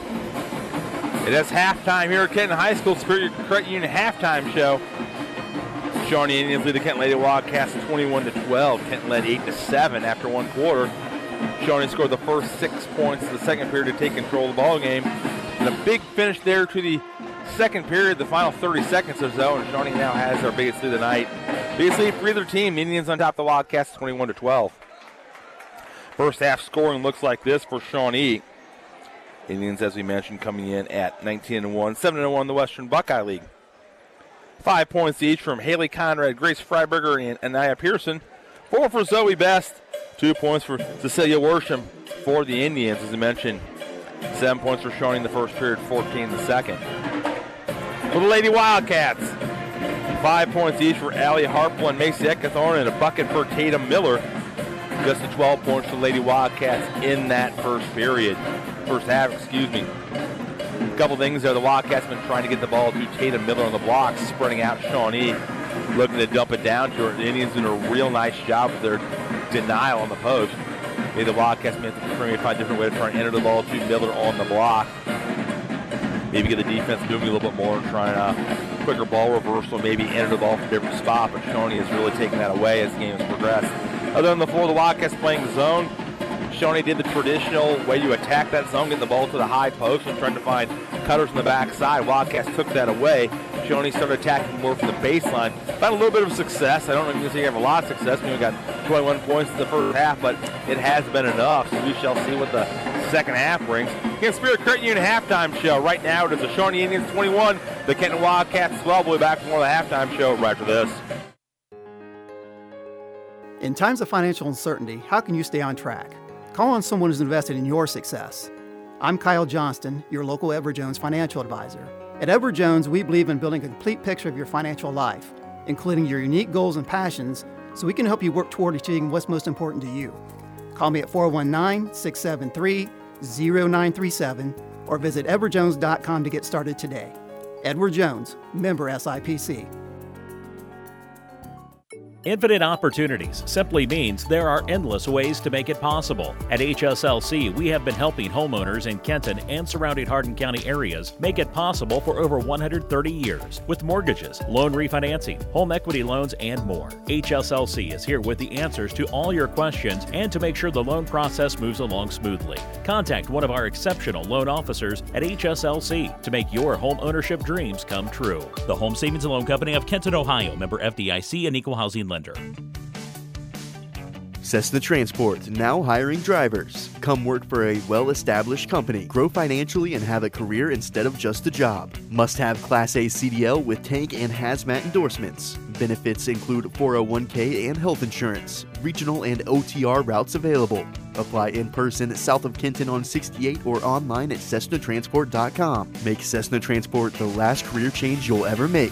It is halftime here at Kenton High School. Superior Credit Union halftime show. Shawnee Indians lead the Kenton Lady Wildcats 21-12. Kenton led 8-7 after one quarter. Shawnee scored the first 6 points of the second period to take control of the ball game. And a big finish there to the second period, the final 30 seconds or so, and Shawnee now has their biggest lead of the night. Biggest lead for either team. Indians on top of the Wildcats 21-12. First half scoring looks like this for Shawnee. Indians, as we mentioned, coming in at 19-1, 7-1 in the Western Buckeye League. 5 points each from Haley Conrad, Grace Freiberger, and Anaya Pearson. 4 for Zoe Best. 2 points for Cecilia Worsham for the Indians, as we mentioned. 7 points for Shawnee in the first period, 14 in the second. For the Lady Wildcats, 5 points each for Allie Harple and Macy Eckathorn, and a bucket for Tatum Miller. Just the 12 points for the Lady Wildcats in that first half. A couple things there. The Wildcats have been trying to get the ball to Tatum Miller on the blocks, spreading out Shawnee, looking to dump it down to her. The Indians doing a real nice job with their denial on the post. Maybe the Wildcats may have to find a different way to try and enter the ball to Miller on the block. Maybe get the defense moving a little bit more and trying a quicker ball reversal, maybe enter the ball from a different spot, but Shawnee has really taken that away as the game has progressed. Other than the floor, the Wildcats playing zone. Shawnee did the traditional way you attack that zone, getting the ball to the high post and trying to find cutters on the backside. Wildcats took that away. Shawnee started attacking more from the baseline. Found a little bit of success. I don't know if you can say you have a lot of success. We got 21 points in the first half, but it has been enough, so we shall see what the second half brings. Against Spirit Credit Union halftime show. Right now it is the Shawnee Indians 21, the Kenton Wildcats 12. We'll be back for more of the halftime show right after this. In times of financial uncertainty, how can you stay on track? Call on someone who's invested in your success. I'm Kyle Johnston, your local Edward Jones financial advisor. At Edward Jones, we believe in building a complete picture of your financial life, including your unique goals and passions, so we can help you work toward achieving what's most important to you. Call me at 419-673-0937 or visit edwardjones.com to get started today. Edward Jones, member SIPC. Infinite opportunities simply means there are endless ways to make it possible. At HSLC, we have been helping homeowners in Kenton and surrounding Hardin County areas make it possible for over 130 years with mortgages, loan refinancing, home equity loans, and more. HSLC is here with the answers to all your questions and to make sure the loan process moves along smoothly. Contact one of our exceptional loan officers at HSLC to make your home ownership dreams come true. The Home Savings and Loan Company of Kenton, Ohio, member FDIC and equal housing lender. Cessna Transport, now hiring drivers. Come work for a well-established company. Grow financially and have a career instead of just a job. Must have Class A CDL with tank and hazmat endorsements. Benefits include 401k and health insurance. Regional and OTR routes available. Apply in person south of Kenton on 68 or online at CessnaTransport.com. Make Cessna Transport the last career change you'll ever make.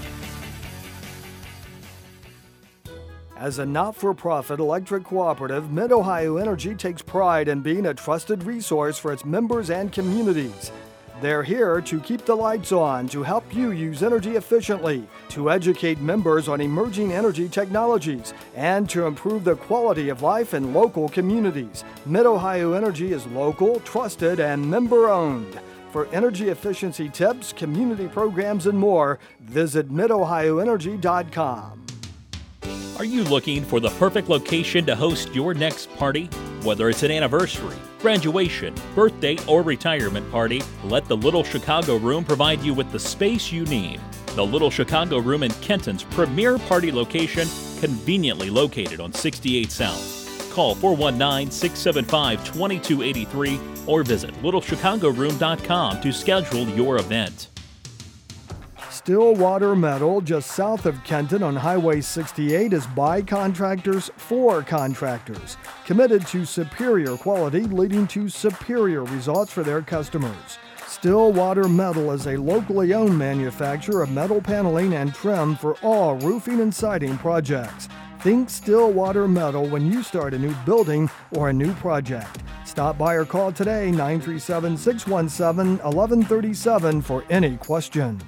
As a not-for-profit electric cooperative, Mid-Ohio Energy takes pride in being a trusted resource for its members and communities. They're here to keep the lights on, to help you use energy efficiently, to educate members on emerging energy technologies, and to improve the quality of life in local communities. Mid-Ohio Energy is local, trusted, and member-owned. For energy efficiency tips, community programs, and more, visit midohioenergy.com. Are you looking for the perfect location to host your next party? Whether it's an anniversary, graduation, birthday, or retirement party, let the Little Chicago Room provide you with the space you need. The Little Chicago Room in Kenton's premier party location, conveniently located on 68 South. Call 419-675-2283 or visit littlechicagoroom.com to schedule your event. Stillwater Metal, just south of Kenton on Highway 68, is by contractors for contractors, committed to superior quality, leading to superior results for their customers. Stillwater Metal is a locally owned manufacturer of metal paneling and trim for all roofing and siding projects. Think Stillwater Metal when you start a new building or a new project. Stop by or call today, 937-617-1137 for any questions.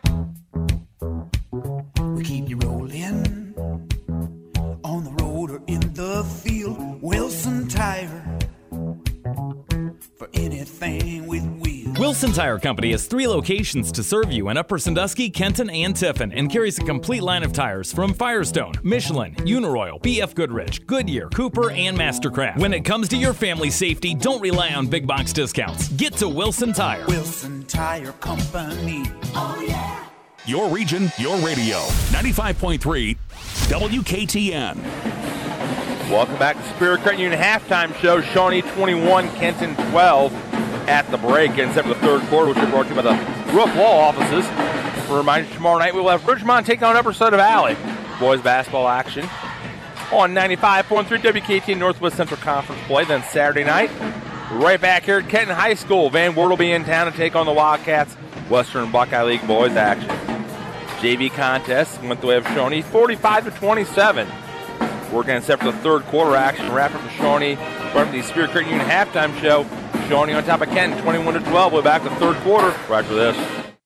We keep you rolling on the road or in the field. Wilson Tire for anything with wheels. Wilson Tire Company has 3 locations to serve you in Upper Sandusky, Kenton, and Tiffin, and carries a complete line of tires from Firestone, Michelin, Uniroyal, BF Goodrich, Goodyear, Cooper, and Mastercraft. When it comes to your family safety, don't rely on big box discounts. Get to Wilson Tire. Wilson Tire Company. Oh yeah. Your region, your radio. 95.3 WKTN. Welcome back to Superior Credit Union halftime show. Shawnee 21, Kenton 12 at the break. And set for the third quarter, which is brought to you by the Roof Law offices. A reminder, tomorrow night we will have Ridgemont take on Upper Soda Valley. Boys basketball action on 95.3 WKTN Northwest Central Conference play. Then Saturday night, right back here at Kenton High School. Van Wert will be in town to take on the Wildcats. Western Buckeye League boys action. JV contest went the way of Shawnee, 45-27. We're going to set for the third quarter action. Wrap up for Shawnee from the Superior Credit Union halftime show. Shawnee on top of Kenton, 21-12. We'll be back to the third quarter right after this.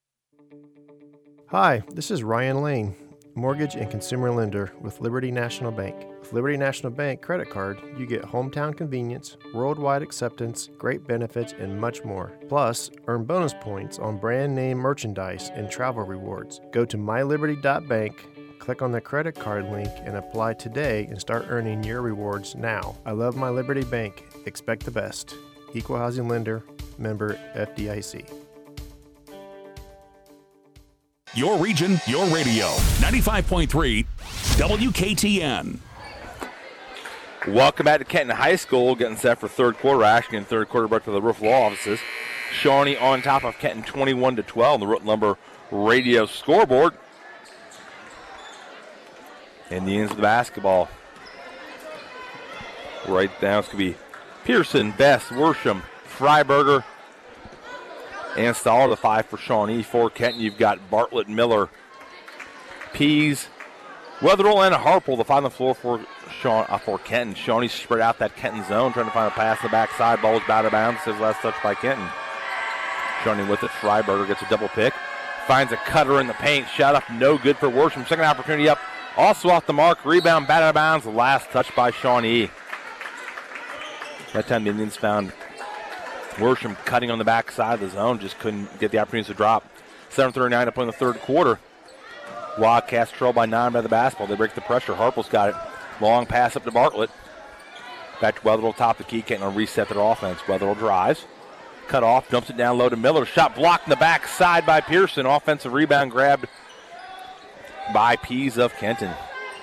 Hi, this is Ryan Lane, mortgage and consumer lender with Liberty National Bank. With Liberty National Bank credit card, you get hometown convenience, worldwide acceptance, great benefits, and much more. Plus, earn bonus points on brand name merchandise and travel rewards. Go to myliberty.bank, click on the credit card link, and apply today and start earning your rewards now. I love My Liberty Bank. Expect the best. Equal housing lender, member FDIC. Your region, your radio. 95.3 WKTN. Welcome back to Kenton High School, getting set for third quarter action. In third quarter, back to the Roof Law offices. Shawnee on top of Kenton, 21-12. The Root Lumber radio scoreboard. Indians with the basketball. Right now, it's going to be Pearson, Best, Worsham, Freiberger, and Stahl. The 5 for Shawnee. For Kenton, you've got Bartlett, Miller, Pease, Wetherill and Harple to find the floor for Kenton. Shawnee spread out that Kenton zone, trying to find a pass to the backside. Ball's out of bounds. His last touch by Kenton. Shawnee with it. Freiberger gets a double pick. Finds a cutter in the paint. Shot up, no good for Worsham. Second opportunity up, also off the mark. Rebound, bat out of bounds. Last touch by Shawnee. That time the Indians found Worsham cutting on the backside of the zone. Just couldn't get the opportunities to drop. 7:39 to play in the third quarter. Wildcats trail by 9 by the basketball. They break the pressure. Harple's got it. Long pass up to Bartlett. Back to Wetherill, top the key. Can't reset their offense. Wetherill drives. Cut off. Dumps it down low to Miller. Shot blocked in the backside by Pearson. Offensive rebound grabbed by Pease of Kenton.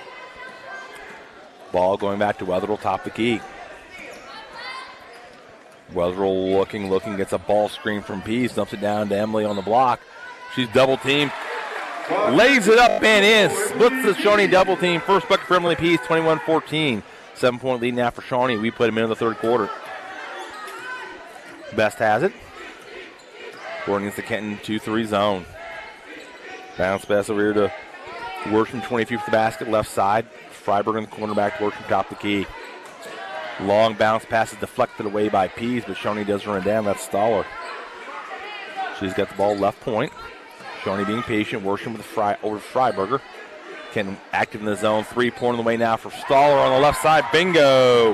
Ball going back to Wetherill, top the key. Wetherill looking, gets a ball screen from Pease. Dumps it down to Emily on the block. She's double teamed. Lays it up and in. Splits the Shawnee double team. First bucket for Emily Pease, 21-14. 7-point lead now for Shawnee. We put him in the third quarter. Best has it. Going against the Kenton 2-3 zone. Bounce pass over here to Worsham, 20 feet for the basket, left side. Freiberg in the corner, back to Worsham, top the key. Long bounce pass is deflected away by Pease, but Shawnee does run it down. That's Stoller. She's got the ball left point. Shawnee being patient. Worsham with over to Freiberger. Kenton active in the zone. 3-point on the way now for Stoller on the left side. Bingo!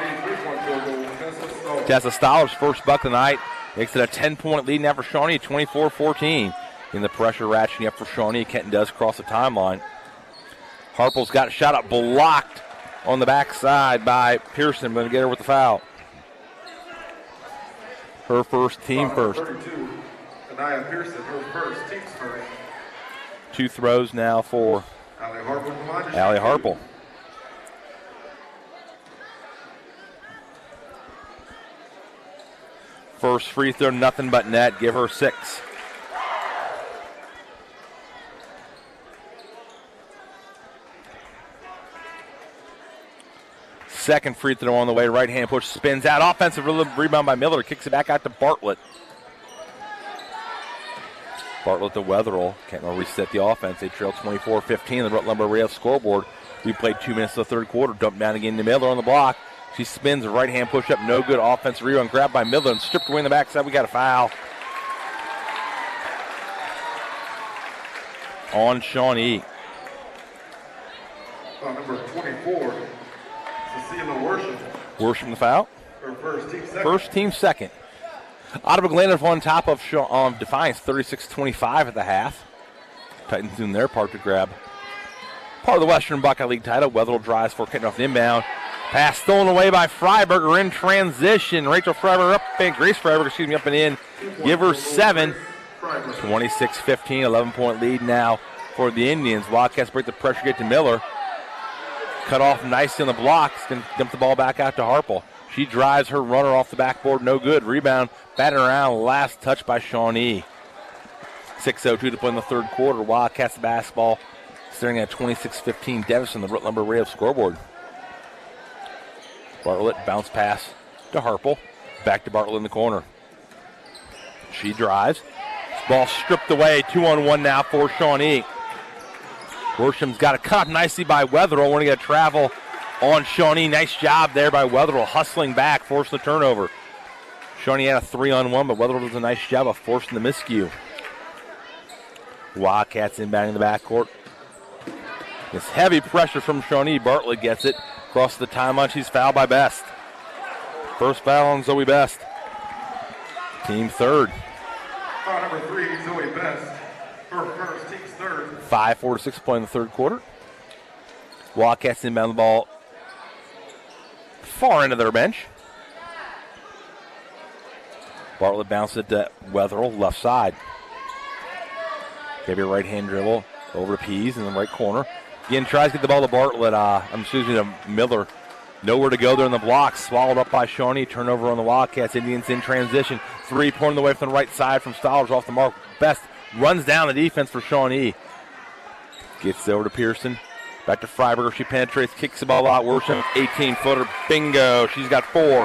Tessa Stoller's first bucket tonight. Makes it a 10-point lead now for Shawnee, 24-14. In the pressure ratcheting up for Shawnee. Kenton does cross the timeline. Harple's got a shot up blocked on the backside by Pearson. Going to get her with the foul. Her first, team first. Anaya Pearson, her first, team's first. 2 throws now for Allie Harple. First free throw, nothing but net. Give her 6. Second free throw on the way. Right hand push, spins out. Offensive rebound by Miller. Kicks it back out to Bartlett. Bartlett to Wetherill. Can't reset the offense. They trail 24-15. The Rutland Lumber Rail scoreboard. We played 2 minutes of the third quarter. Dumped down again to Miller on the block. She spins a right hand push up. No good. Offensive rebound grabbed by Miller and stripped away in the backside. We got a foul on Shawnee. Number 24, Cecilia Worsham. Worsham the foul. Her first, team second. First, team second. Ottawa Glendive on top of Defiance, 36-25 at the half. Titans doing their part to grab part of the Western Buckeye League title. Wetherill drives for Kenton off the inbound. Pass stolen away by Freiberger in transition. Rachel Freiberger up and Grace Freiberger, up and in. Give her 7. 26-15, 11-point lead now for the Indians. Wildcats break the pressure, get to Miller. Cut off nicely on the blocks. Can dump the ball back out to Harple. She drives her runner off the backboard, no good. Rebound, batted around, last touch by Shawnee. 6:02 to play in the third quarter. Wildcats the basketball, staring at 26-15 deficit on the Rutland Lumber Rail scoreboard. Bartlett, bounce pass to Harple. Back to Bartlett in the corner. She drives. Ball stripped away. 2-on-1 now for Shawnee. Worsham's got it cut up nicely by Wetherill. Want to get a travel on Shawnee. Nice job there by Wetherill. Hustling back, forcing the turnover. Shawnee had a 3-on-1, but Wetherill does a nice job of forcing the miscue. Wildcats inbounding the backcourt. This heavy pressure from Shawnee. Bartlett gets it. Across the timeline, she's fouled by Best. First foul on Zoe Best. Team third. Foul number 3, Zoe Best. Her first, team's third. 5:46 to play in the third quarter. Wildcats inbound the ball far into their bench. Bartlett bounced it to Wetherill, left side. Gave you a right-hand dribble over to Pease in the right corner. Again, tries to get the ball to Bartlett. To Miller. Nowhere to go there in the block. Swallowed up by Shawnee. Turnover on the Wildcats. Indians in transition. 3-point away from the right side from Stallers off the mark. Best runs down the defense for Shawnee. Gets over to Pearson. Back to Freiberger. She penetrates, kicks the ball out. Worsham, 18-footer. Bingo. She's got 4.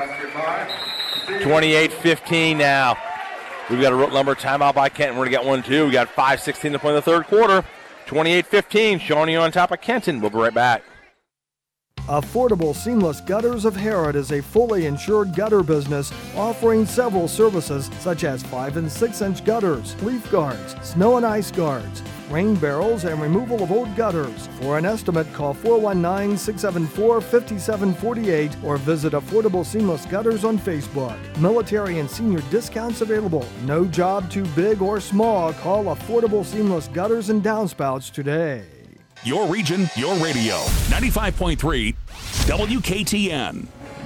28-15 now. We've got a Rutland Lumber timeout by Kenton. We're going to get 1-2. We got 5:16 to play in the third quarter. 28-15, Shawnee on top of Kenton. We'll be right back. Affordable Seamless Gutters of Herod is a fully insured gutter business offering several services such as 5- and 6-inch gutters, leaf guards, snow and ice guards, rain barrels, and removal of old gutters. For an estimate, call 419-674-5748 or visit Affordable Seamless Gutters on Facebook. Military and senior discounts available. No job too big or small. Call Affordable Seamless Gutters and Downspouts today. Your region, your radio. 95.3 WKTN.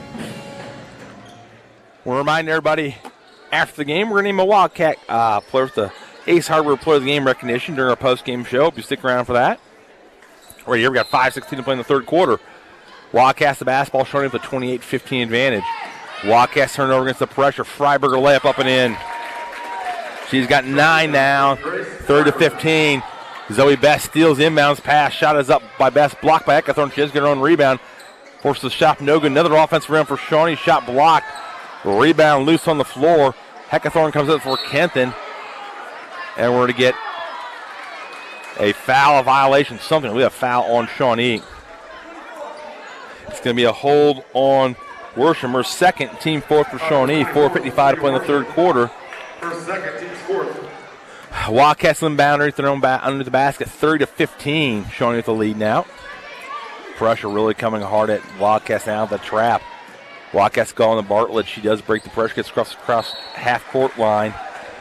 We'll remind everybody after the game, we're going to name a Wildcat player with the Ace Hardware Player of the Game recognition during our post-game show. Hope you stick around for that. Right here, we got 5:16 to play in the third quarter. Wildcats the basketball, showing up the 28-15 advantage. Wildcats turn over against the pressure. Freiberger layup up and in. She's got 9 now. 3-15. Zoe Best steals inbounds pass. Shot is up by Best. Blocked by Heckathorn. She does get her own rebound. Forces the shot. No good. Another offensive rebound for Shawnee. Shot blocked. Rebound loose on the floor. Heckathorn comes up for Kenton. And we're going to get a foul, a violation, something. We have a foul on Shawnee. It's going to be a hold on Worshimer. Second, team fourth for Shawnee. 4:55 to play in the third quarter. First, second, team fourth. Wildcats inbound underneath their own under the basket, 30-15. Shawnee with the lead now. Pressure really coming hard at Wildcats now. The trap. Wildcats go on the Bartlett. She does break the pressure. Gets across half-court line.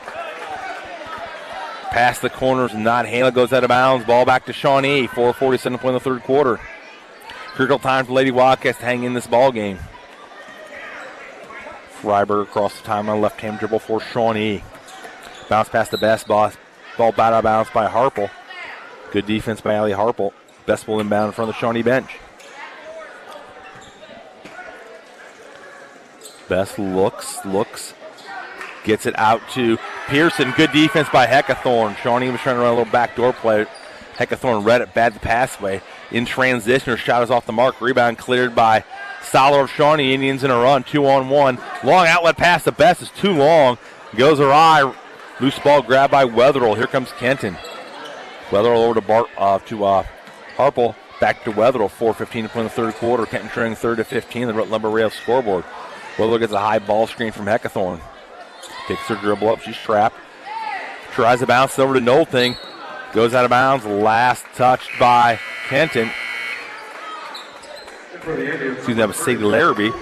Past the corners, not handled. Goes out of bounds. Ball back to Shawnee. 4:47 to play in the third quarter. Critical time for Lady Wildcats to hang in this ball game. Freiberg across the timeline. Left-hand dribble for Shawnee. Bounce past the Best. Ball batted out of bounds by Harple. Good defense by Allie Harple. Best will inbound in front of the Shawnee bench. Best looks. Gets it out to Pearson. Good defense by Heckathorn. Shawnee was trying to run a little backdoor play. Heckathorn read it, bad the pass away. In transition, her shot is off the mark. Rebound cleared by Stoller of Shawnee. Indians in a run, 2-on-1. Long outlet pass to Best is too long. Goes her eye. Loose ball grabbed by Wetherill. Here comes Kenton. Wetherill over to Harple. Back to Wetherill. 4:15 to play in the third quarter. Kenton trailing 3-15. The Lumber Rail scoreboard. Wetherill gets a high ball screen from Heckathorn. Takes her dribble up. She's trapped. Tries to bounce over to Nolting. Goes out of bounds. Last touched by Kenton. Excuse me, that was Sadie Larrabee.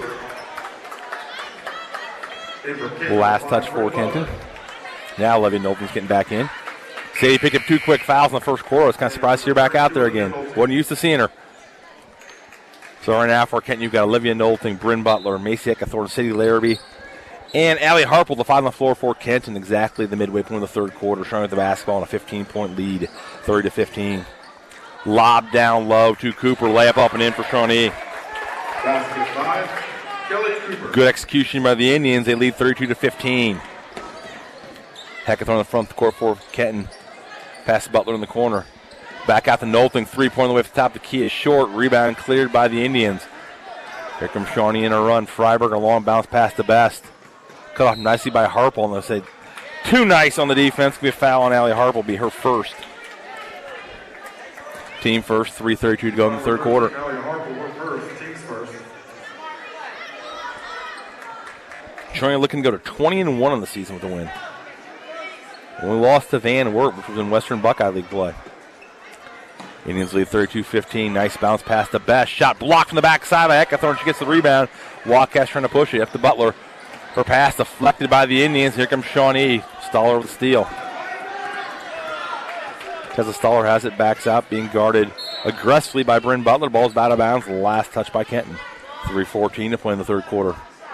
Last touch for Kenton. Now Olivia Nolting's getting back in. Sadie picked up 2 quick fouls in the first quarter. I was kind of surprised to see her back out there again. Wasn't used to seeing her. So right now for Kenton, you've got Olivia Nolting, Bryn Butler, Macy Heckathorn, Sadie Larrabee, and Allie Harple, the 5 on the floor for Kenton, exactly the midway point of the third quarter, showing with the basketball on a 15-point lead, 30-15. Lob down low to Cooper, layup up and in for Shawnee. Basket 5, Kelly Cooper. Good execution by the Indians. They lead 32-15. Heckathorn on the front of the court for Kenton. Pass to Butler in the corner. Back out to Nolting. 3-point away from the top. The key is short. Rebound cleared by the Indians. Here comes Shawnee in a run. Freiberg, a long bounce pass to Best. Cut off nicely by Harple. And they'll say too nice on the defense. Be a foul on Allie Harple. Be her first. Team first. 3:32 to go in the third quarter. Allie Harple, we're first. Team's first. Shawnee looking to go to 20-1 on the season with a win. We lost to Van Wert, which was in Western Buckeye League play. Indians lead 32-15. Nice bounce pass to Best. Shot blocked from the backside by Heckathorn. She gets the rebound. Wildcats trying to push it. Up to Butler. Her pass deflected by the Indians. Here comes Shawnee. Stoller with the steal. Tessa Stoller has it. Backs out. Being guarded aggressively by Bryn Butler. Ball's out of bounds. Last touch by Kenton. 3:14 to play in the third quarter.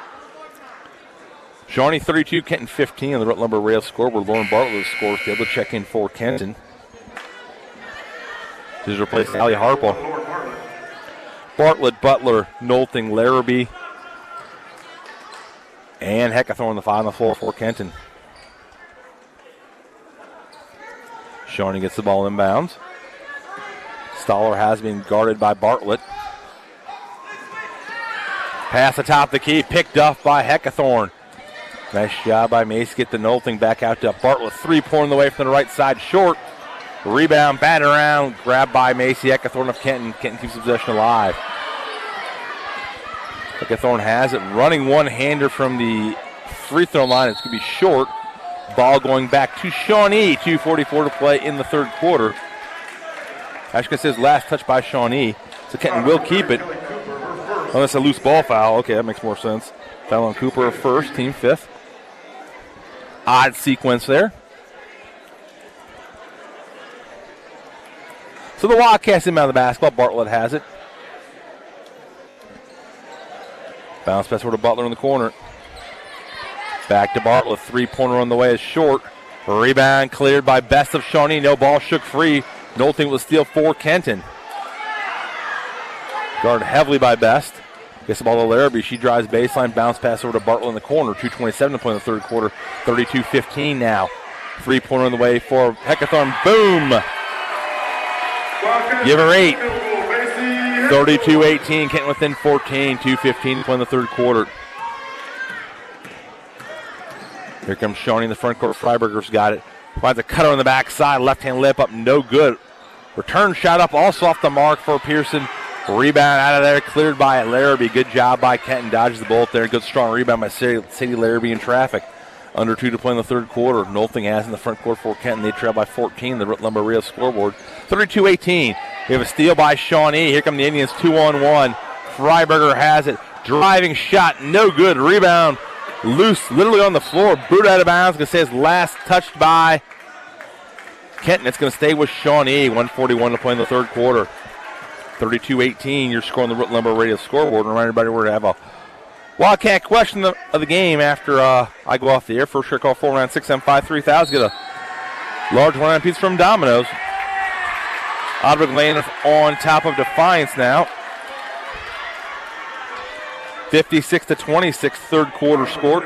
Shawnee 32, Kenton 15 on the Rut Lumber Rail scoreboard. Lauren Bartlett scores to be able to check in for Kenton. She's replaced Allie Harple. Bartlett, Butler, Nolting, Larrabee, and Heckathorn, the 5 on the floor for Kenton. Shawnee gets the ball inbounds. Stoller has been guarded by Bartlett. Pass atop the key, picked up by Heckathorn. Nice job by Mace. Get the Nolting back out to Bartlett. 3-point away from the right side, short. Rebound, bat around, grabbed by Macy Eckathorn of Kenton. Kenton keeps the possession alive. Eckathorn has it, running one-hander from the free throw line. It's going to be short. Ball going back to Shawnee. 2:44 to play in the third quarter. Ashka says last touch by Shawnee. So Kenton will keep it. Oh, that's a loose ball foul. Okay, that makes more sense. Foul on Cooper first, team fifth. Odd sequence there. So the Wildcats inbound the basketball. Bartlett has it. Bounce pass over to Butler in the corner. Back to Bartlett. Three-pointer on the way is short. Rebound cleared by Best of Shawnee. No ball shook free. Nolting will steal for Kenton. Guarded heavily by Best. Gets the ball to Larrabee. She drives baseline. Bounce pass over to Bartlett in the corner. 2:27 to play in the third quarter. 32-15 now. Three-pointer on the way for Eckathorn. Boom! Give her 8. 32-18. Kenton within 14. 2:15 to play in the third quarter. Here comes Shawnee in the front court. Freiberger's got it. Finds a cutter on the backside. Left-hand lip up. No good. Return shot up. Also off the mark for Pearson. Rebound out of there. Cleared by Larrabee. Good job by Kenton. Dodges the bullet there. Good strong rebound by Sadie Larrabee in traffic. Under 2 to play in the third quarter. Nolting has in the front court for Kenton. They trail by 14. The Lumber Rio scoreboard. 32-18. We have a steal by Shawnee. Here come the Indians 2-on-1. Freiberger has it. Driving shot. No good. Rebound. Loose. Literally on the floor. Boot out of bounds. Going to say his last touched by Kenton. It's going to stay with Shawnee. 1:41 to play in the third quarter. 32-18. You're scoring the Lumber Radio scoreboard. Remind everybody we're going to have a Wildcat question of the game after I go off the air. First year call 496-753-3000. Get a large one-on piece from Domino's. Ottawa Glen on top of Defiance now. 56-26, third quarter score.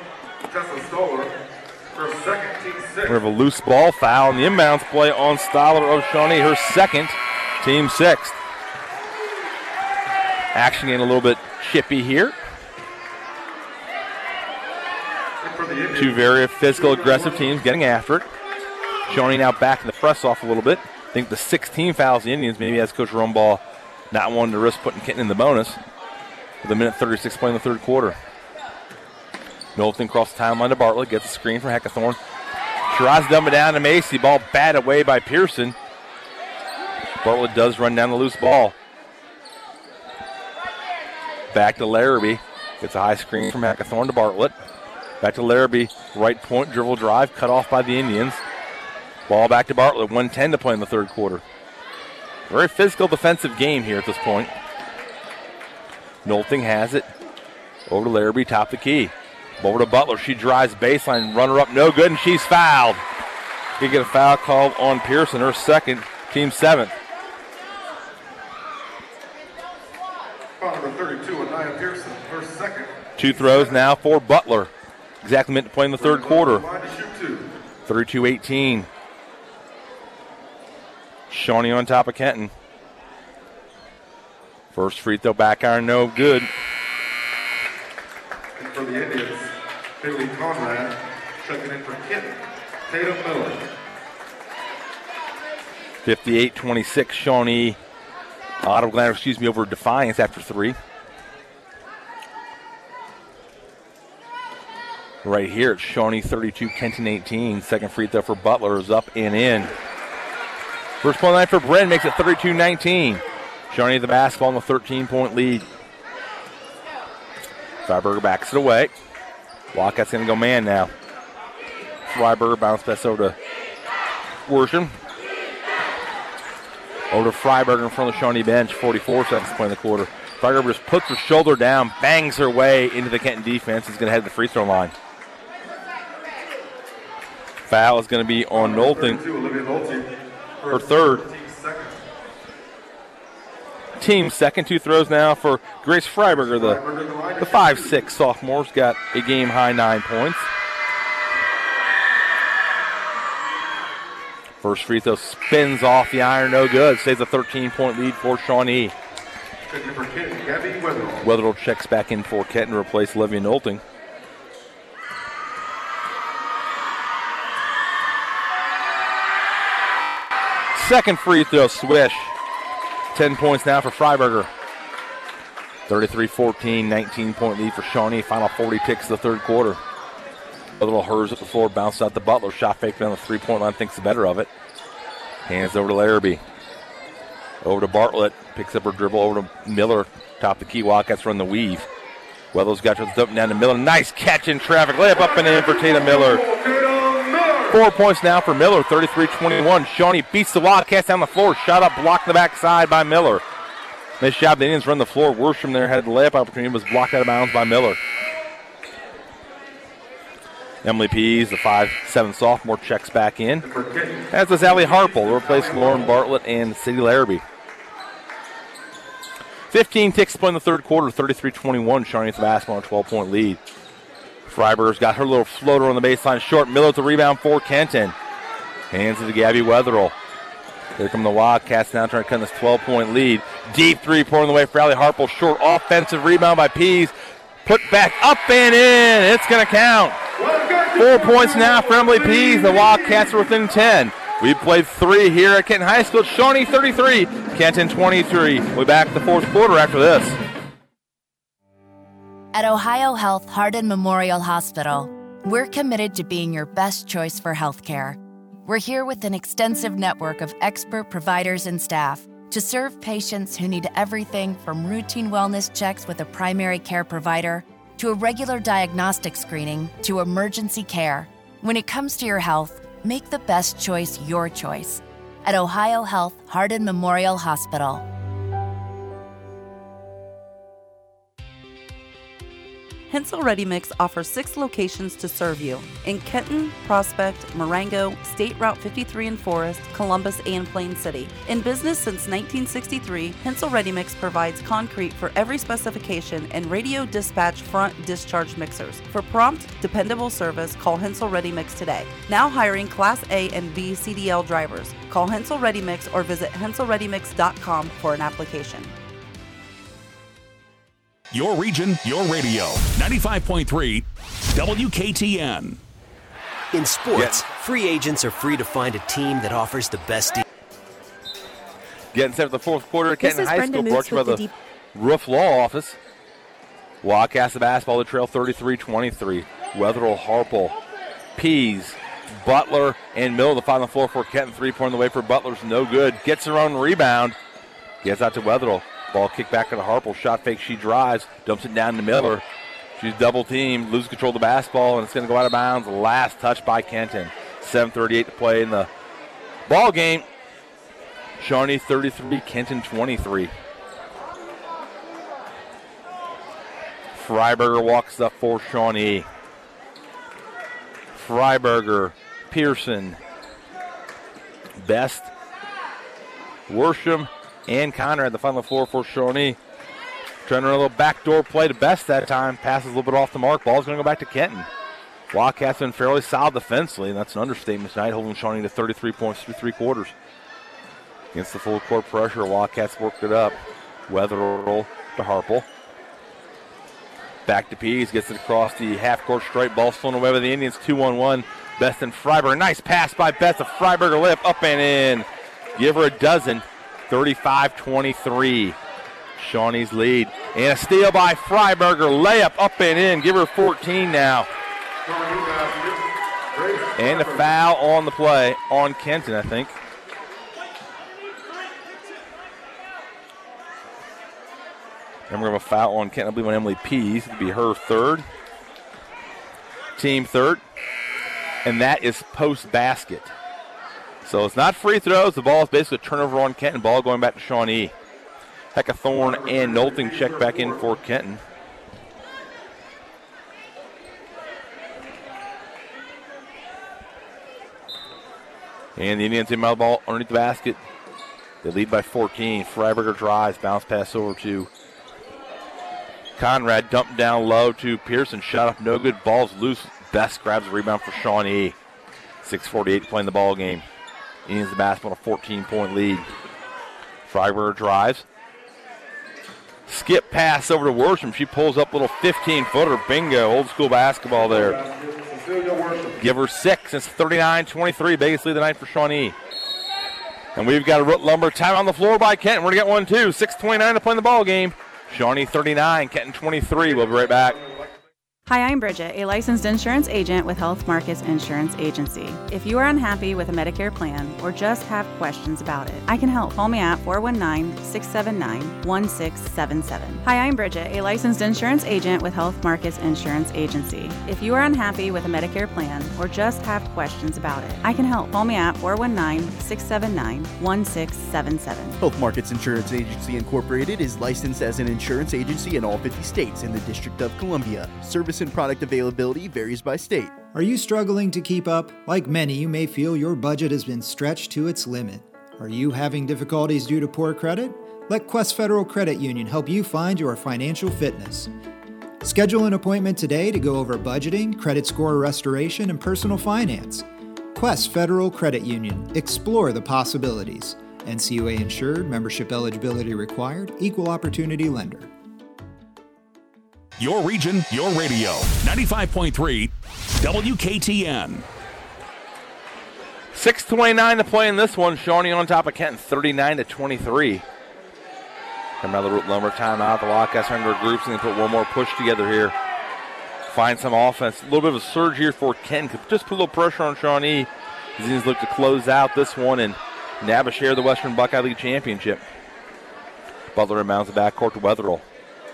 We have a loose ball foul, and the inbounds play on Stoller of Shawnee, her second, team sixth. Action getting a little bit chippy here. Two very physical, aggressive teams getting after it. Shawnee now back in the press off a little bit. I think the 16 fouls the Indians, maybe as Coach Rumbaugh not wanting to risk putting Kenton in the bonus. With a minute 36 play in the third quarter. Knowlton across the timeline to Bartlett. Gets a screen from Eckathorn. Tries to dump it down to Macy. Ball batted away by Pearson. Bartlett does run down the loose ball. Back to Larrabee. Gets a high screen from Eckathorn to Bartlett. Back to Larrabee. Right point, dribble drive. Cut off by the Indians. Ball back to Bartlett. 1:10 to play in the third quarter. Very physical defensive game here at this point. Nolting has it. Over to Larrabee, top the key. Over to Butler. She drives baseline. Runner up, no good, and she's fouled. She get a foul called on Pearson, her second, team seventh. Foul number 32, Anaya Pearson, her second. Two throws now for Butler. Exactly meant to play in the third quarter. 32-18. Shawnee on top of Kenton. First free throw back iron, no good. And for the Indians, Haley Conrad checking in for Kenton. Tatum Miller. 58-26, Shawnee. Ottawa Glen, over Defiance after three. Right here, it's Shawnee 32, Kenton 18. Second free throw for Butler is up and in. First point line for Bren makes it 32-19. Shawnee the basketball in the 13-point lead. Freiberger backs it away. Wildcats going to go man now. Freiberger bounce pass over to Worsham. Over to Freiberger in front of the Shawnee bench. 44 seconds to play in the quarter. Freiberger just puts her shoulder down, bangs her way into the Kenton defense. Is going to head to the free throw line. Foul is going to be on Nolting. Her third. Team second. Two throws now for Grace Freiberger. The 5'6" sophomore's got a game-high 9 points. First free throw spins off the iron, no good. Stays a 13-point lead for Shawnee. Wetherell checks back in for Kenton to replace Olivia Nolting. second free throw, swish. 10 points now for Freiberger. 33-14, 19-point lead for Shawnee. Final 40 ticks of the third quarter. A little hers up the floor, bounced out to Butler. Shot fake down the three-point line, thinks the better of it. Hands over to Larrabee. Over to Bartlett. Picks up her dribble over to Miller. Top the key. Wildcats run the weave. Weathers got it up down to Miller. Nice catch in traffic. Layup up and in for Tatum Miller. 4 points now for Miller. 33-21. Shawnee beats the Wildcats down the floor. Shot up, blocked in the backside by Miller. Nice job. The Indians run the floor. Worsham there had the layup opportunity. Was blocked out of bounds by Miller. Emily Pease, the 5'7" sophomore, checks back in. As does Allie Harple, replacing Lauren Bartlett and Sadie Larrabee. 15 ticks to play in the third quarter, 33-21. Shawnee with the basketball on a 12-point lead. Freiberger's got her little floater on the baseline short. Miller with the rebound for Kenton. Hands it to Gabby Weatherill. Here come the Wildcats now trying to cut this 12-point lead. Deep three-pointer on the way for Allie Harple. Short offensive rebound by Pease. Put back up and in. It's going to count. 4 points now for Emily Pease. The Wildcats are within 10. We played 3 here at Kenton High School. Shawnee 33, Kenton 23. We'll be back the fourth quarter after this. At Ohio Health Hardin Memorial Hospital, we're committed to being your best choice for healthcare. We're here with an extensive network of expert providers and staff to serve patients who need everything from routine wellness checks with a primary care provider to a regular diagnostic screening to emergency care. When it comes to your health, make the best choice your choice at Ohio Health Hardin Memorial Hospital. Hensel Ready Mix offers 6 locations to serve you in Kenton, Prospect, Marengo, State Route 53 in Forest, Columbus, and Plain City. In business since 1963, Hensel Ready Mix provides concrete for every specification and radio dispatch front discharge mixers. For prompt, dependable service, call Hensel Ready Mix today. Now hiring Class A and B CDL drivers. Call Hensel Ready Mix or visit henselreadymix.com for an application. Your region, your radio. 95.3 WKTN. In sports, free agents are free to find a team that offers the best deal. Getting set for the fourth quarter at Kenton High School, brought to you by the Roof Law Office. Wildcats the basketball to trail 33-23. Weatherill, Harple, Pease, Butler, and Miller the final floor for Kenton. 3-point on the way for Butler's no good. Gets her own rebound. Gets out to Weatherill. Ball kicked back to Harple. Shot fake. She drives. Dumps it down to Miller. She's double teamed. Loses control of the basketball, and it's going to go out of bounds. Last touch by Kenton. 7:38 to play in the ball game. Shawnee 33, Kenton 23. Freiberger walks up for Shawnee. Freiberger, Pearson, Best, Worsham, and Conrad the final floor for Shawnee. Trying to run a little backdoor play to Best that time. Passes a little bit off the mark. Ball's going to go back to Kenton. Wildcats been fairly solid defensively, and that's an understatement tonight, holding Shawnee to 33 points through 3 quarters. Against the full court pressure, Wildcats worked it up. Weatherill to Harple. Back to Pease, gets it across the half-court straight. Ball thrown away by the Indians, 2-on-1. Best and Freiberger. Nice pass by Best. A Freiberger layup up and in. Give her a dozen. 35-23. Shawnee's lead. And a steal by Freiberger. Layup up and in. Give her 14 now. And a foul on the play on Kenton, I think. And we're going to have a foul on Kenton, I believe, on Emily Pease. It'll be her third. Team third. And that is post-basket. So it's not free throws. The ball is basically a turnover on Kenton. Ball going back to Shawnee. Heckathorn and Nolting check back in for Kenton. And the Indians inbound the ball underneath the basket. They lead by 14. Freiberger drives. Bounce pass over to Conrad. Dumped down low to Pearson. Shot up no good. Ball's loose. Best grabs the rebound for Shawnee. 6:48 playing the ball game. Indians the basketball on a 14-point lead. Freiberger drives. Skip pass over to Worsham. She pulls up a little 15-footer. Bingo. Old school basketball there. Give her 6. It's 39-23. Biggest lead of the night for Shawnee. And we've got a Root Lumber time on the floor by Kenton. We're going to get one, too. 6:29 to play in the ball game. Shawnee 39, Kenton 23. We'll be right back. Hi, I'm Bridget, a licensed insurance agent with Health Markets Insurance Agency. If you are unhappy with a Medicare plan or just have questions about it, I can help. Call me at 419-679-1677. Hi, I'm Bridget, a licensed insurance agent with Health Markets Insurance Agency. If you are unhappy with a Medicare plan or just have questions about it, I can help. Call me at 419-679-1677. Health Markets Insurance Agency Incorporated is licensed as an insurance agency in all 50 states and the District of Columbia. Service and product availability varies by state. Are you struggling to keep up? Like many, you may feel your budget has been stretched to its limit. Are you having difficulties due to poor credit? Let Quest Federal Credit Union help you find your financial fitness. Schedule an appointment today to go over budgeting, credit score restoration, and personal finance. Quest Federal Credit Union. Explore the possibilities. NCUA insured, membership eligibility required, equal opportunity lender. Your region, your radio. 95.3 WKTN. 6:29 to play in this one. Shawnee on top of Kenton, 39-23. Another Root Lumber timeout. The Wildcats are under groups and they put one more push together here. Find some offense. A little bit of a surge here for Kenton. Just put a little pressure on Shawnee. As he's looked to close out this one and nab a share of the Western Buckeye League Championship. Butler inbounds the backcourt to Wetherill.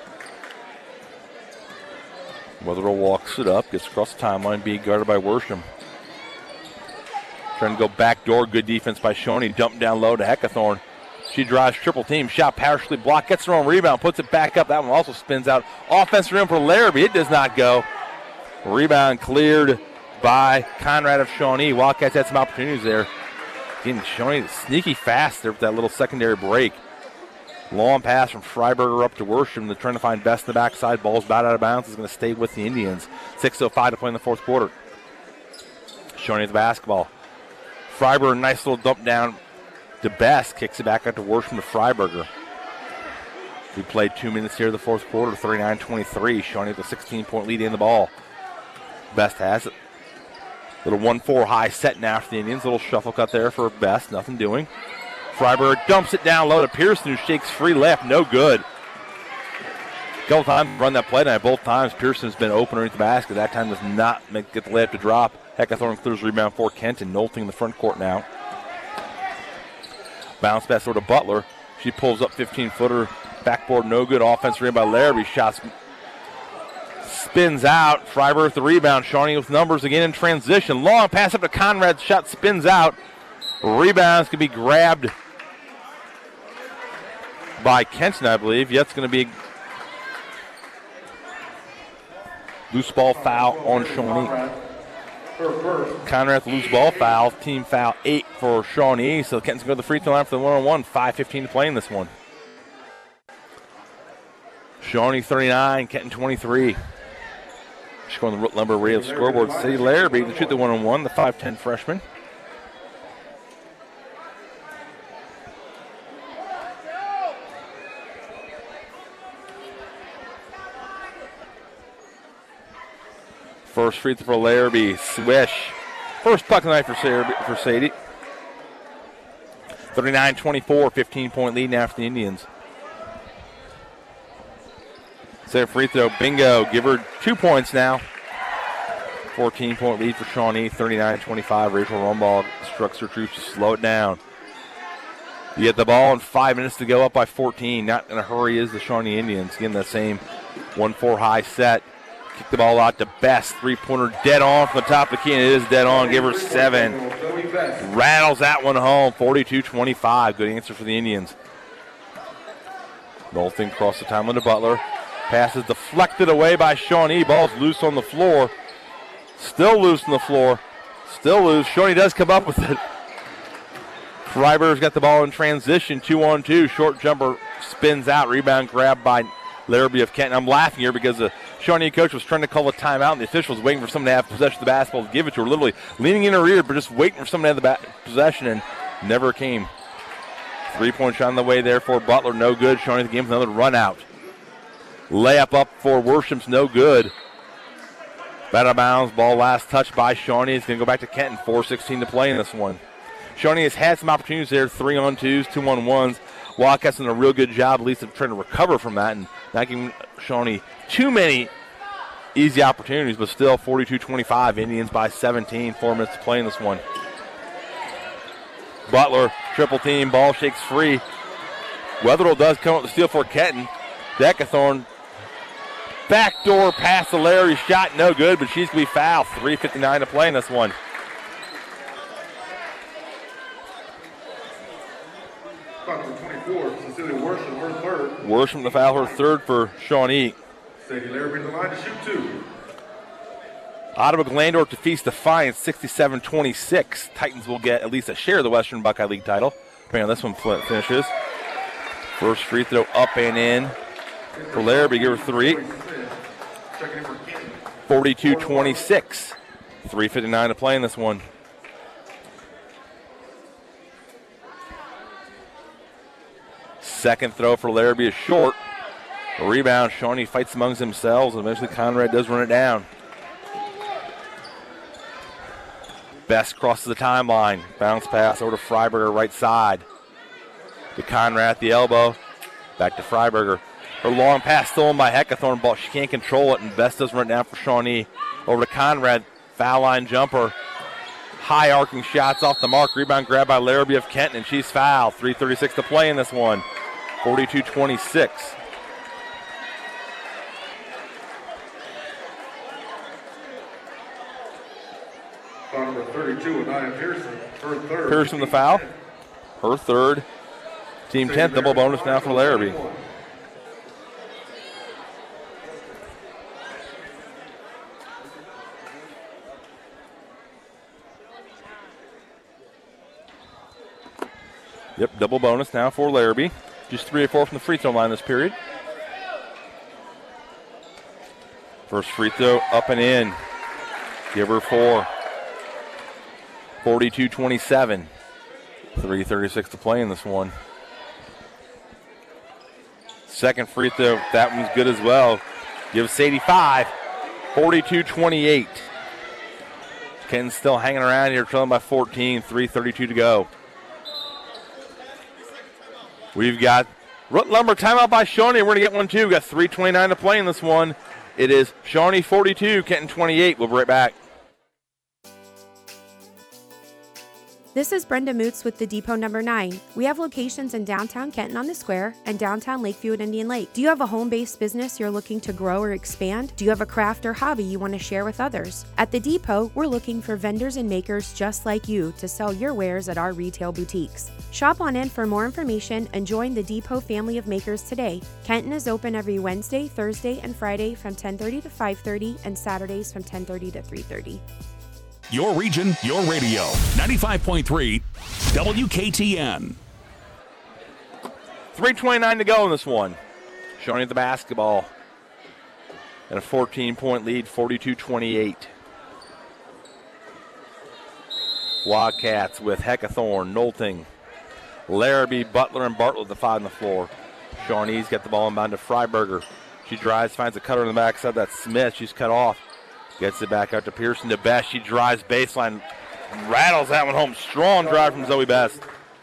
Wetherill walks it up, gets across the timeline, being guarded by Worsham. Trying to go back door, good defense by Shawnee, dumped down low to Heckathorn. She drives triple team, shot partially blocked, gets her own rebound, puts it back up. That one also spins out. Offensive rim for Larrabee, it does not go. Rebound cleared by Conrad of Shawnee. Wildcats had some opportunities there. Again, Shawnee sneaky fast there with that little secondary break. Long pass from Freiberger up to Worsham. They're trying to find Best in the backside. Ball's about out of bounds. Is going to stay with the Indians. 6:05 to play in the fourth quarter. Shawnee with the basketball. Freiberger, nice little dump down to Best. Kicks it back out to Worsham to Freiberger. We played 2 minutes here in the fourth quarter. 39-23. Shawnee with a 16-point lead in the ball. Best has it. Little 1-4 high set now for the Indians. Little shuffle cut there for Best. Nothing doing. Freiberger dumps it down low to Pearson, who shakes free left. No good. A couple times run that play tonight. Both times Pearson's been open underneath the basket. That time does not get the layup to drop. Heckathorn clears rebound for Kenton. Nolting in the front court now. Bounce pass over to Butler. She pulls up 15-footer. Backboard no good. Offensive rebound by Larrabee. Shots spins out. Freiberger with the rebound. Shawnee with numbers again in transition. Long pass up to Conrad. Shot spins out. Rebounds can be grabbed by Kenton, I believe. Yeah, it's going to be loose ball foul on Shawnee. Conrad, loose ball foul. Team foul 8 for Shawnee. So Kenton's going to the free throw line for the 1-on-1. 5:15 to play in this one. Shawnee 39, Kenton 23. Just going to the Root Lumber radio scoreboard. Sadie Larrabee to shoot the 1-on-1, the 5'10 freshman. First free throw for Larrabee. Swish. First puck of the night for Sadie. 39-24, 15-point lead now for the Indians. Second free throw, bingo. Give her 2 points now. 14-point lead for Shawnee, 39-25. Rachel Rumball instructs her troops to slow it down. You get the ball and 5 minutes to go, up by 14. Not in a hurry is the Shawnee Indians. Again, that same 1-4 high set. Kick the ball out to Best. Three-pointer dead on from the top of the key, and it is dead on. Give her 7. Rattles that one home, 42-25. Good answer for the Indians. Nolting across the timeline to Butler. Pass is deflected away by Shawnee. Ball's loose on the floor. Still loose on the floor. Still loose. Shawnee does come up with it. Freiberger's got the ball in transition. 2-on-2. Short jumper spins out. Rebound grabbed by Larrabee of Kenton. I'm laughing here because the Shawnee coach was trying to call a timeout, and the official was waiting for someone to have possession of the basketball to give it to her. Literally leaning in her ear, but just waiting for someone to have the possession, and never came. 3-point shot on the way there for Butler. No good. Shawnee the game with another run out. Layup up for Worsham's no good. Out of bounds. Ball last touched by Shawnee. It's going to go back to Kenton. 4:16 to play in this one. Shawnee has had some opportunities there, 3-on-2s, 2-on-1s. Wildcats done a real good job, at least of trying to recover from that and not giving Shawnee too many easy opportunities, but still 42-25. Indians by 17, 4 minutes to play in this one. Butler, triple team, ball shakes free. Wetherill does come up with the steal for Kenton. Heckathorn, backdoor pass to Larry, shot no good, but she's going to be fouled. 3:59 to play in this one. Number 24, Cecilia Worsham, her third. Worsham the foul, her third for Shawnee. Sadie Larrabee to the line to shoot 2. Ottawa Glandorf defeats Defiance 67-26. Titans will get at least a share of the Western Buckeye League title. Depending on this one finishes. First free throw up and in for Larrabee. Give her 3. 42-26. 3:59 to play in this one. Second throw for Larrabee is short. A rebound. Shawnee fights amongst themselves, and eventually Conrad does run it down. Best crosses the timeline. Bounce pass over to Freiberger, right side. To Conrad at the elbow. Back to Freiberger. Her long pass stolen by Heckathorn, but she can't control it, and Best does run it down for Shawnee. Over to Conrad. Foul line jumper. High arcing shots off the mark. Rebound grabbed by Larrabee of Kenton, and she's fouled. 3:36 to play in this one. 42-26. Foul number 32, Anaya Pearson. Her third. Pearson the foul. Her third. Team 10th. Double bonus now for Larrabee. Yep, double bonus now for Larrabee. Just 3 or 4 from the free throw line this period. First free throw up and in. Give her 4. 42-27. 3:36 to play in this one. Second free throw, that one's good as well. Gives Sadie 5. 42-28. Kenton's still hanging around here, trailing by 14. 3:32 to go. We've got Rutland Lumber timeout by Shawnee. We're going to get one too. We've got 3:29 to play in this one. It is Shawnee 42, Kenton 28. We'll be right back. This is Brenda Moots with the Depot number 9. We have locations in downtown Kenton on the Square and downtown Lakeview at Indian Lake. Do you have a home-based business you're looking to grow or expand? Do you have a craft or hobby you want to share with others? At the Depot, we're looking for vendors and makers just like you to sell your wares at our retail boutiques. Shop on in for more information and join the Depot family of makers today. Kenton is open every Wednesday, Thursday, and Friday from 10:30 to 5:30 and Saturdays from 10:30 to 3:30. Your region, your radio. 95.3 WKTN. 3:29 to go in this one. Shawnee at the basketball. And a 14-point lead, 42-28. Wildcats with Heckathorn, Nolting, Larrabee, Butler, and Bartlett at the 5 on the floor. Shawnee's got the ball inbound to Freiberger. She drives, finds a cutter on the backside. That's Smith. She's cut off. Gets it back out to Pearson to Best. She drives baseline. Rattles that one home. Strong drive from Zoe Best.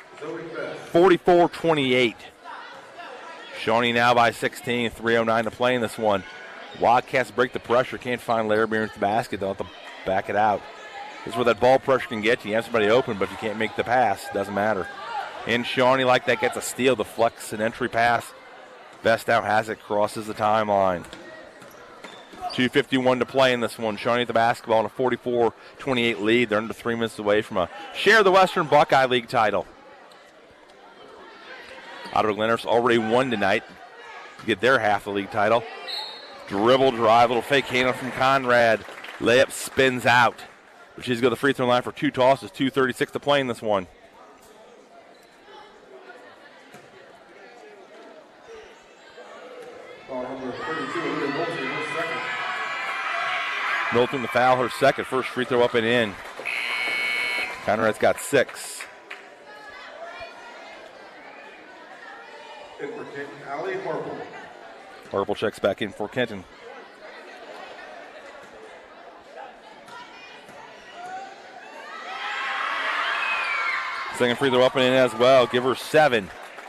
44-28. Shawnee now by 16. 3:09 to play in this one. Wildcats break the pressure. Can't find Larrabee at the basket. They'll have to back it out. This is where that ball pressure can get you. You have somebody open, but if you can't make the pass, doesn't matter. And Shawnee like that gets a steal. The flex and entry pass. Best now has it. Crosses the timeline. 2:51 to play in this one. Shawnee at the basketball in a 44-28 lead. They're under 3 minutes away from a share of the Western Buckeye League title. Ottawa Glenhurst already won tonight to get their half of the league title. Dribble drive, little fake handoff from Conrad. Layup spins out. But she's got the free throw line for 2 tosses. 2:36 to play in this one. Milton the foul, her second. First free throw up and in. Conrad's got 6. In for Kenton, Allie Harple. Harple checks back in for Kenton. Second free throw up and in as well. Give her 7.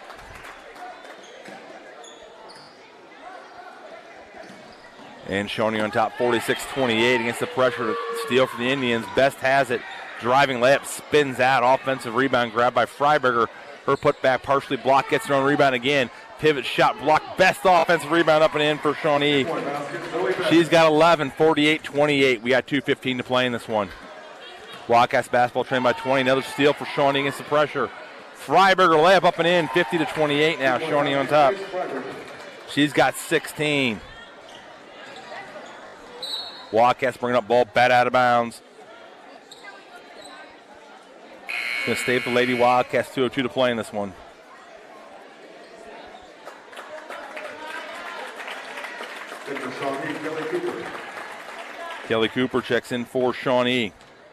And Shawnee on top, 46-28 against the pressure. Steal for the Indians. Best has it. Driving layup, spins out. Offensive rebound grabbed by Freiberger. Her putback partially blocked, gets her own rebound again. Pivot shot blocked. Best offensive rebound up and in for Shawnee. She's got 11, 48-28. We got 2:15 to play in this one. Wildcats basketball trained by 20. Another steal for Shawnee against the pressure. Freiberger layup up and in, 50-28 now. Shawnee on top. She's got 16. Wildcats bringing up ball, bat out of bounds. Going to stay with the Lady Wildcats, 2:02 to play in this one. Kelly Cooper checks in for Shawnee.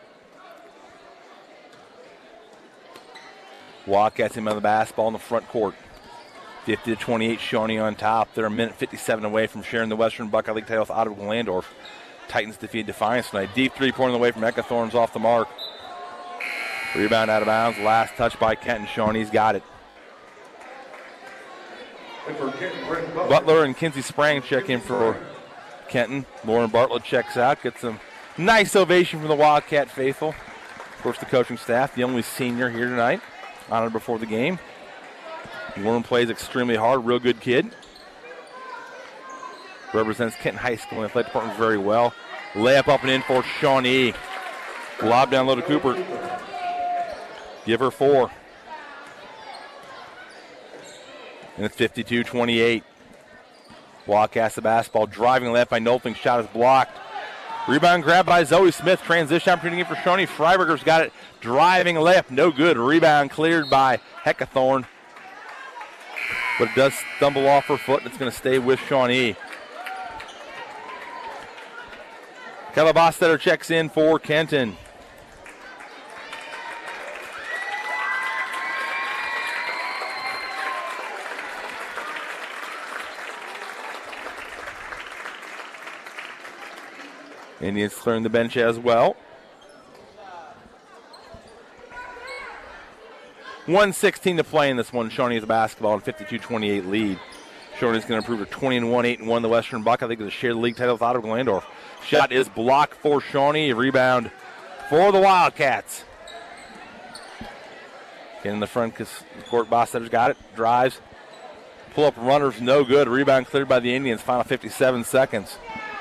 Wildcats him on the basketball in the front court. 50-28, Shawnee on top. They're a minute 57 away from sharing the Western Buckeye League title with Ottawa Glandorf. Titans defeat Defiance tonight. Deep three-pointer away from Ekathorn's off the mark. Rebound out of bounds. Last touch by Kenton. Shawnee's got it. Butler and Kinsey Sprang check in for Kenton. Lauren Bartlett checks out. Gets some nice ovation from the Wildcat faithful. Of course, the coaching staff, the only senior here tonight. Honored before the game. Lauren plays extremely hard. Real good kid. Represents Kenton High School and athletic department very well. Layup up and in for Shawnee. Lob down low to Cooper. Give her 4. And it's 52-28. Wildcats the basketball. Driving left by Nolting. Shot is blocked. Rebound grab by Zoe Smith. Transition opportunity for Shawnee. Freiberger's got it. Driving left. No good. Rebound cleared by Ekathorn. But it does stumble off her foot, and it's going to stay with Shawnee. Kella Bostetter checks in for Kenton. Indians clearing the bench as well. 1:16 to play in this one. Shawnee has the basketball and 52-28 lead. Shawnee's going to improve to 20-1, 8-1 the Western Buck. I think it's a shared league title with Ottawa Glandorf. Shot is blocked for Shawnee. Rebound for the Wildcats. Getting in the front court. Bossetter's got it. Drives. Pull up runners, no good. Rebound cleared by the Indians. Final 57 seconds.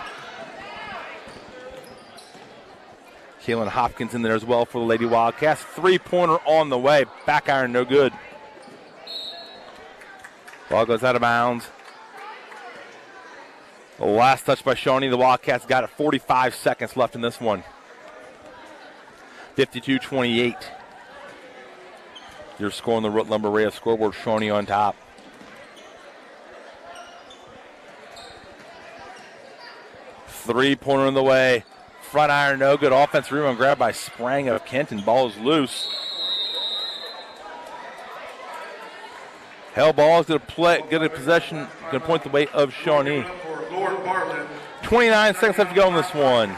Kaylin Hopkins in there as well for the Lady Wildcats. Three-pointer on the way. Back iron, no good. Ball goes out of bounds. The last touch by Shawnee. The Wildcats got it. 45 seconds left in this one. 52-28. Your score on the Rutland Berea scoreboard. Shawnee on top. Three-pointer on the way. Front iron, no good. Offensive rebound grabbed by Sprang of Kenton. Ball is loose. Hell ball is going to get a possession, going to point the way of Shawnee. 29 seconds left to go in this one.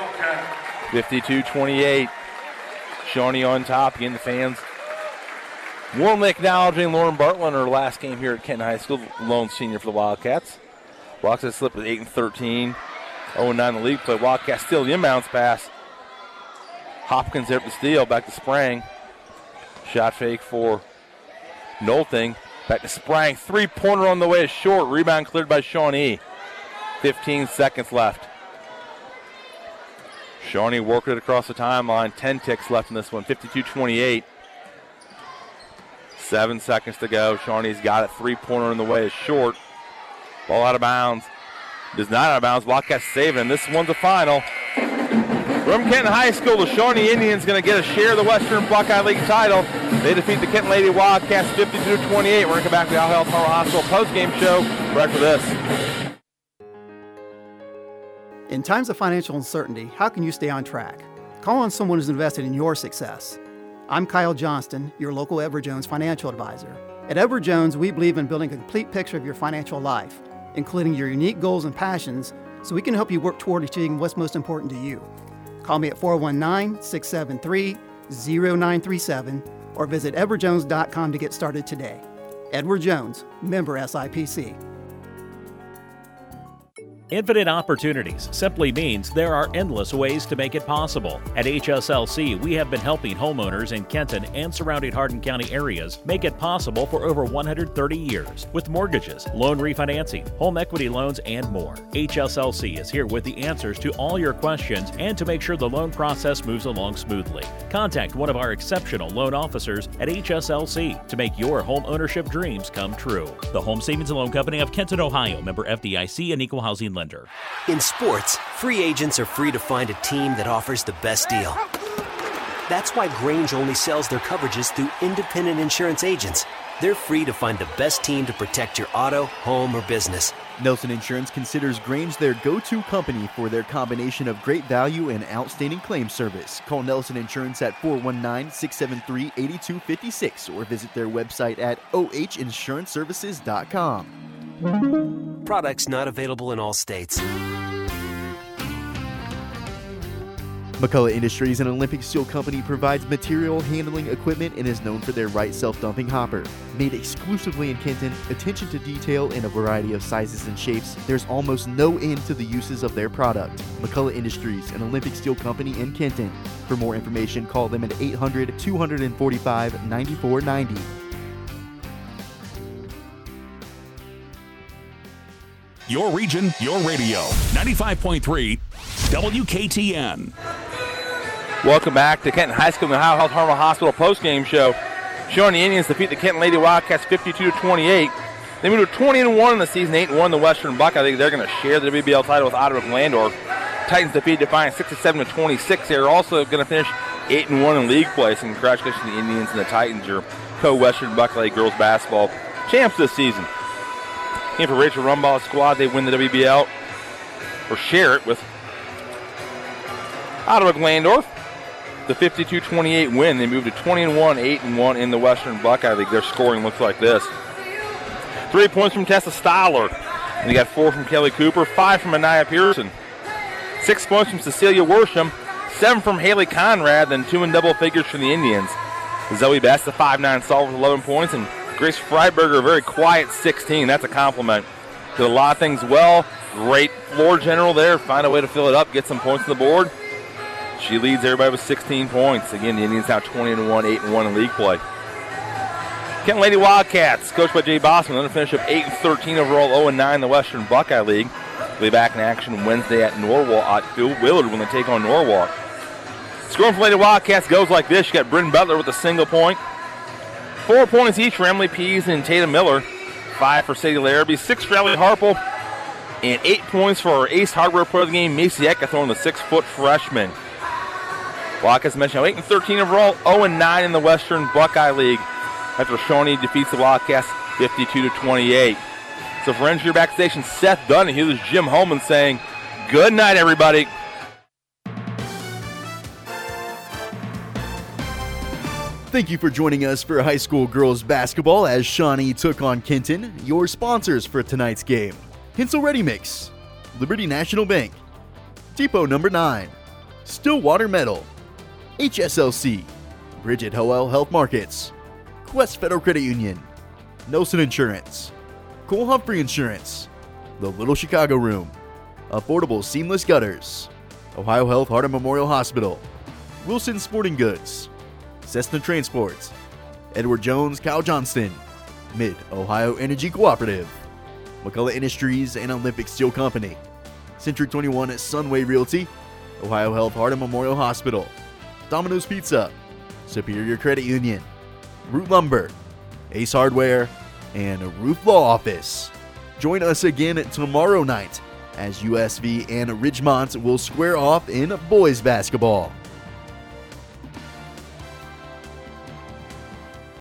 52-28. Shawnee on top. Again, the fans warmly acknowledging Lauren Bartlett in her last game here at Kenton High School, lone senior for the Wildcats. Wildcats slipped with 8-13. 0-9 in the league play. Wildcats steal the inbounds pass. Hopkins there at the steal. Back to Sprang. Shot fake for Nolting. Back to Sprang. Three-pointer on the way is short. Rebound cleared by Shawnee. 15 seconds left. Shawnee worked it across the timeline. 10 ticks left in this one. 52-28. 7 seconds to go. Shawnee's got it. Three-pointer on the way is short. Ball out of bounds. Is not out of bounds. Wildcats saving, and this one's a final. From Kenton High School, the Shawnee Indians going to get a share of the Western Buckeye League title. They defeat the Kenton Lady Wildcats 52-28. We're going to come back to the Al Health Hospital post-game show right after this. In times of financial uncertainty, how can you stay on track? Call on someone who's invested in your success. I'm Kyle Johnston, your local Edward Jones financial advisor. At Edward Jones, we believe in building a complete picture of your financial life, including your unique goals and passions, so we can help you work toward achieving what's most important to you. Call me at 419-673-0937 or visit edwardjones.com to get started today. Edward Jones, member SIPC. Infinite opportunities simply means there are endless ways to make it possible. At HSLC, we have been helping homeowners in Kenton and surrounding Hardin County areas make it possible for over 130 years with mortgages, loan refinancing, home equity loans, and more. HSLC is here with the answers to all your questions and to make sure the loan process moves along smoothly. Contact one of our exceptional loan officers at HSLC to make your home ownership dreams come true. The Home Savings and Loan Company of Kenton, Ohio, member FDIC and equal housing lender. In sports, free agents are free to find a team that offers the best deal. That's why Grange only sells their coverages through independent insurance agents. They're free to find the best team to protect your auto, home, or business. Nelson Insurance considers Grange their go-to company for their combination of great value and outstanding claim service. Call Nelson Insurance at 419-673-8256 or visit their website at ohinsuranceservices.com. Products not available in all states. McCullough Industries, an Olympic Steel company, provides material handling equipment and is known for their Wright self-dumping hopper. Made exclusively in Kenton, attention to detail in a variety of sizes and shapes, there's almost no end to the uses of their product. McCullough Industries, an Olympic Steel company in Kenton. For more information, call them at 800-245-9490. Your region, your radio. 95.3 WKTN. Welcome back to Kenton High School and the Ohio Health Harmon Hospital postgame show. Shawnee Indians defeat the Kenton Lady Wildcats 52-28. They moved to 20-1 in the season, 8-1 in the Western Buck. I think they're going to share the WBL title with Ottawa Glandorf. Titans defeat Defiance 67-26. They're also going to finish 8-1 in league play. So congratulations to the Indians and the Titans, your co-Western Buck Lake girls basketball champs this season. And for Rachel Rumbaugh's squad, they win the WBL or share it with Ottawa Glandorf. The 52-28 win. They moved to 20-1, 8-1 in the Western Buckeye League. Their scoring looks like this. 3 points from Tessa Stoller. And you got 4 from Kelly Cooper, 5 from Anaya Pearson. 6 points from Cecilia Worsham, 7 from Haley Conrad, then 2 in double figures from the Indians. Zoe Best, the 5'9" solver with 11 points, and Grace Freiberger, a very quiet 16. That's a compliment. Did a lot of things well. Great floor general there. Find a way to fill it up, get some points on the board. She leads everybody with 16 points. Again, the Indians now 20-1, 8-1 in league play. Kenton Lady Wildcats, coached by Jay Bossman, going to finish up 8-13 overall, 0-9 in the Western Buckeye League. They'll be back in action Wednesday at Willard when they take on Norwalk. Scoring for Lady Wildcats goes like this. You got Bryn Butler with a single point. 4 points each for Emily Pease and Tatum Miller. 5 for Sadie Larrabee, 6 for Ellie Harple, and 8 points for our ace hardware player of the game, Macy Ekathorn, the 6-foot freshman. Wildcats mentioned 8-13 overall, 0-9 in the Western Buckeye League after Shawnee defeats the Wildcats 52-28. So for Engineer Backstation, Seth Dunn, and here's Jim Holman saying, good night, everybody. Thank you for joining us for high school girls basketball as Shawnee took on Kenton. Your sponsors for tonight's game: Hinsel Ready Mix, Liberty National Bank, Depot Number 9, Stillwater Metal, HSLC, Bridget Howell Health Markets, Quest Federal Credit Union, Nelson Insurance, Cole Humphrey Insurance, The Little Chicago Room, Affordable Seamless Gutters, Ohio Health Hardin Memorial Hospital, Wilson Sporting Goods, Cessna Transports, Edward Jones, Kyle Johnston, Mid-Ohio Energy Cooperative, McCullough Industries and Olympic Steel Company, Century 21 at Sunway Realty, Ohio Health Hardin Memorial Hospital, Domino's Pizza, Superior Credit Union, Root Lumber, Ace Hardware, and Roof Law Office. Join us again tomorrow night as USV and Ridgemont will square off in boys basketball.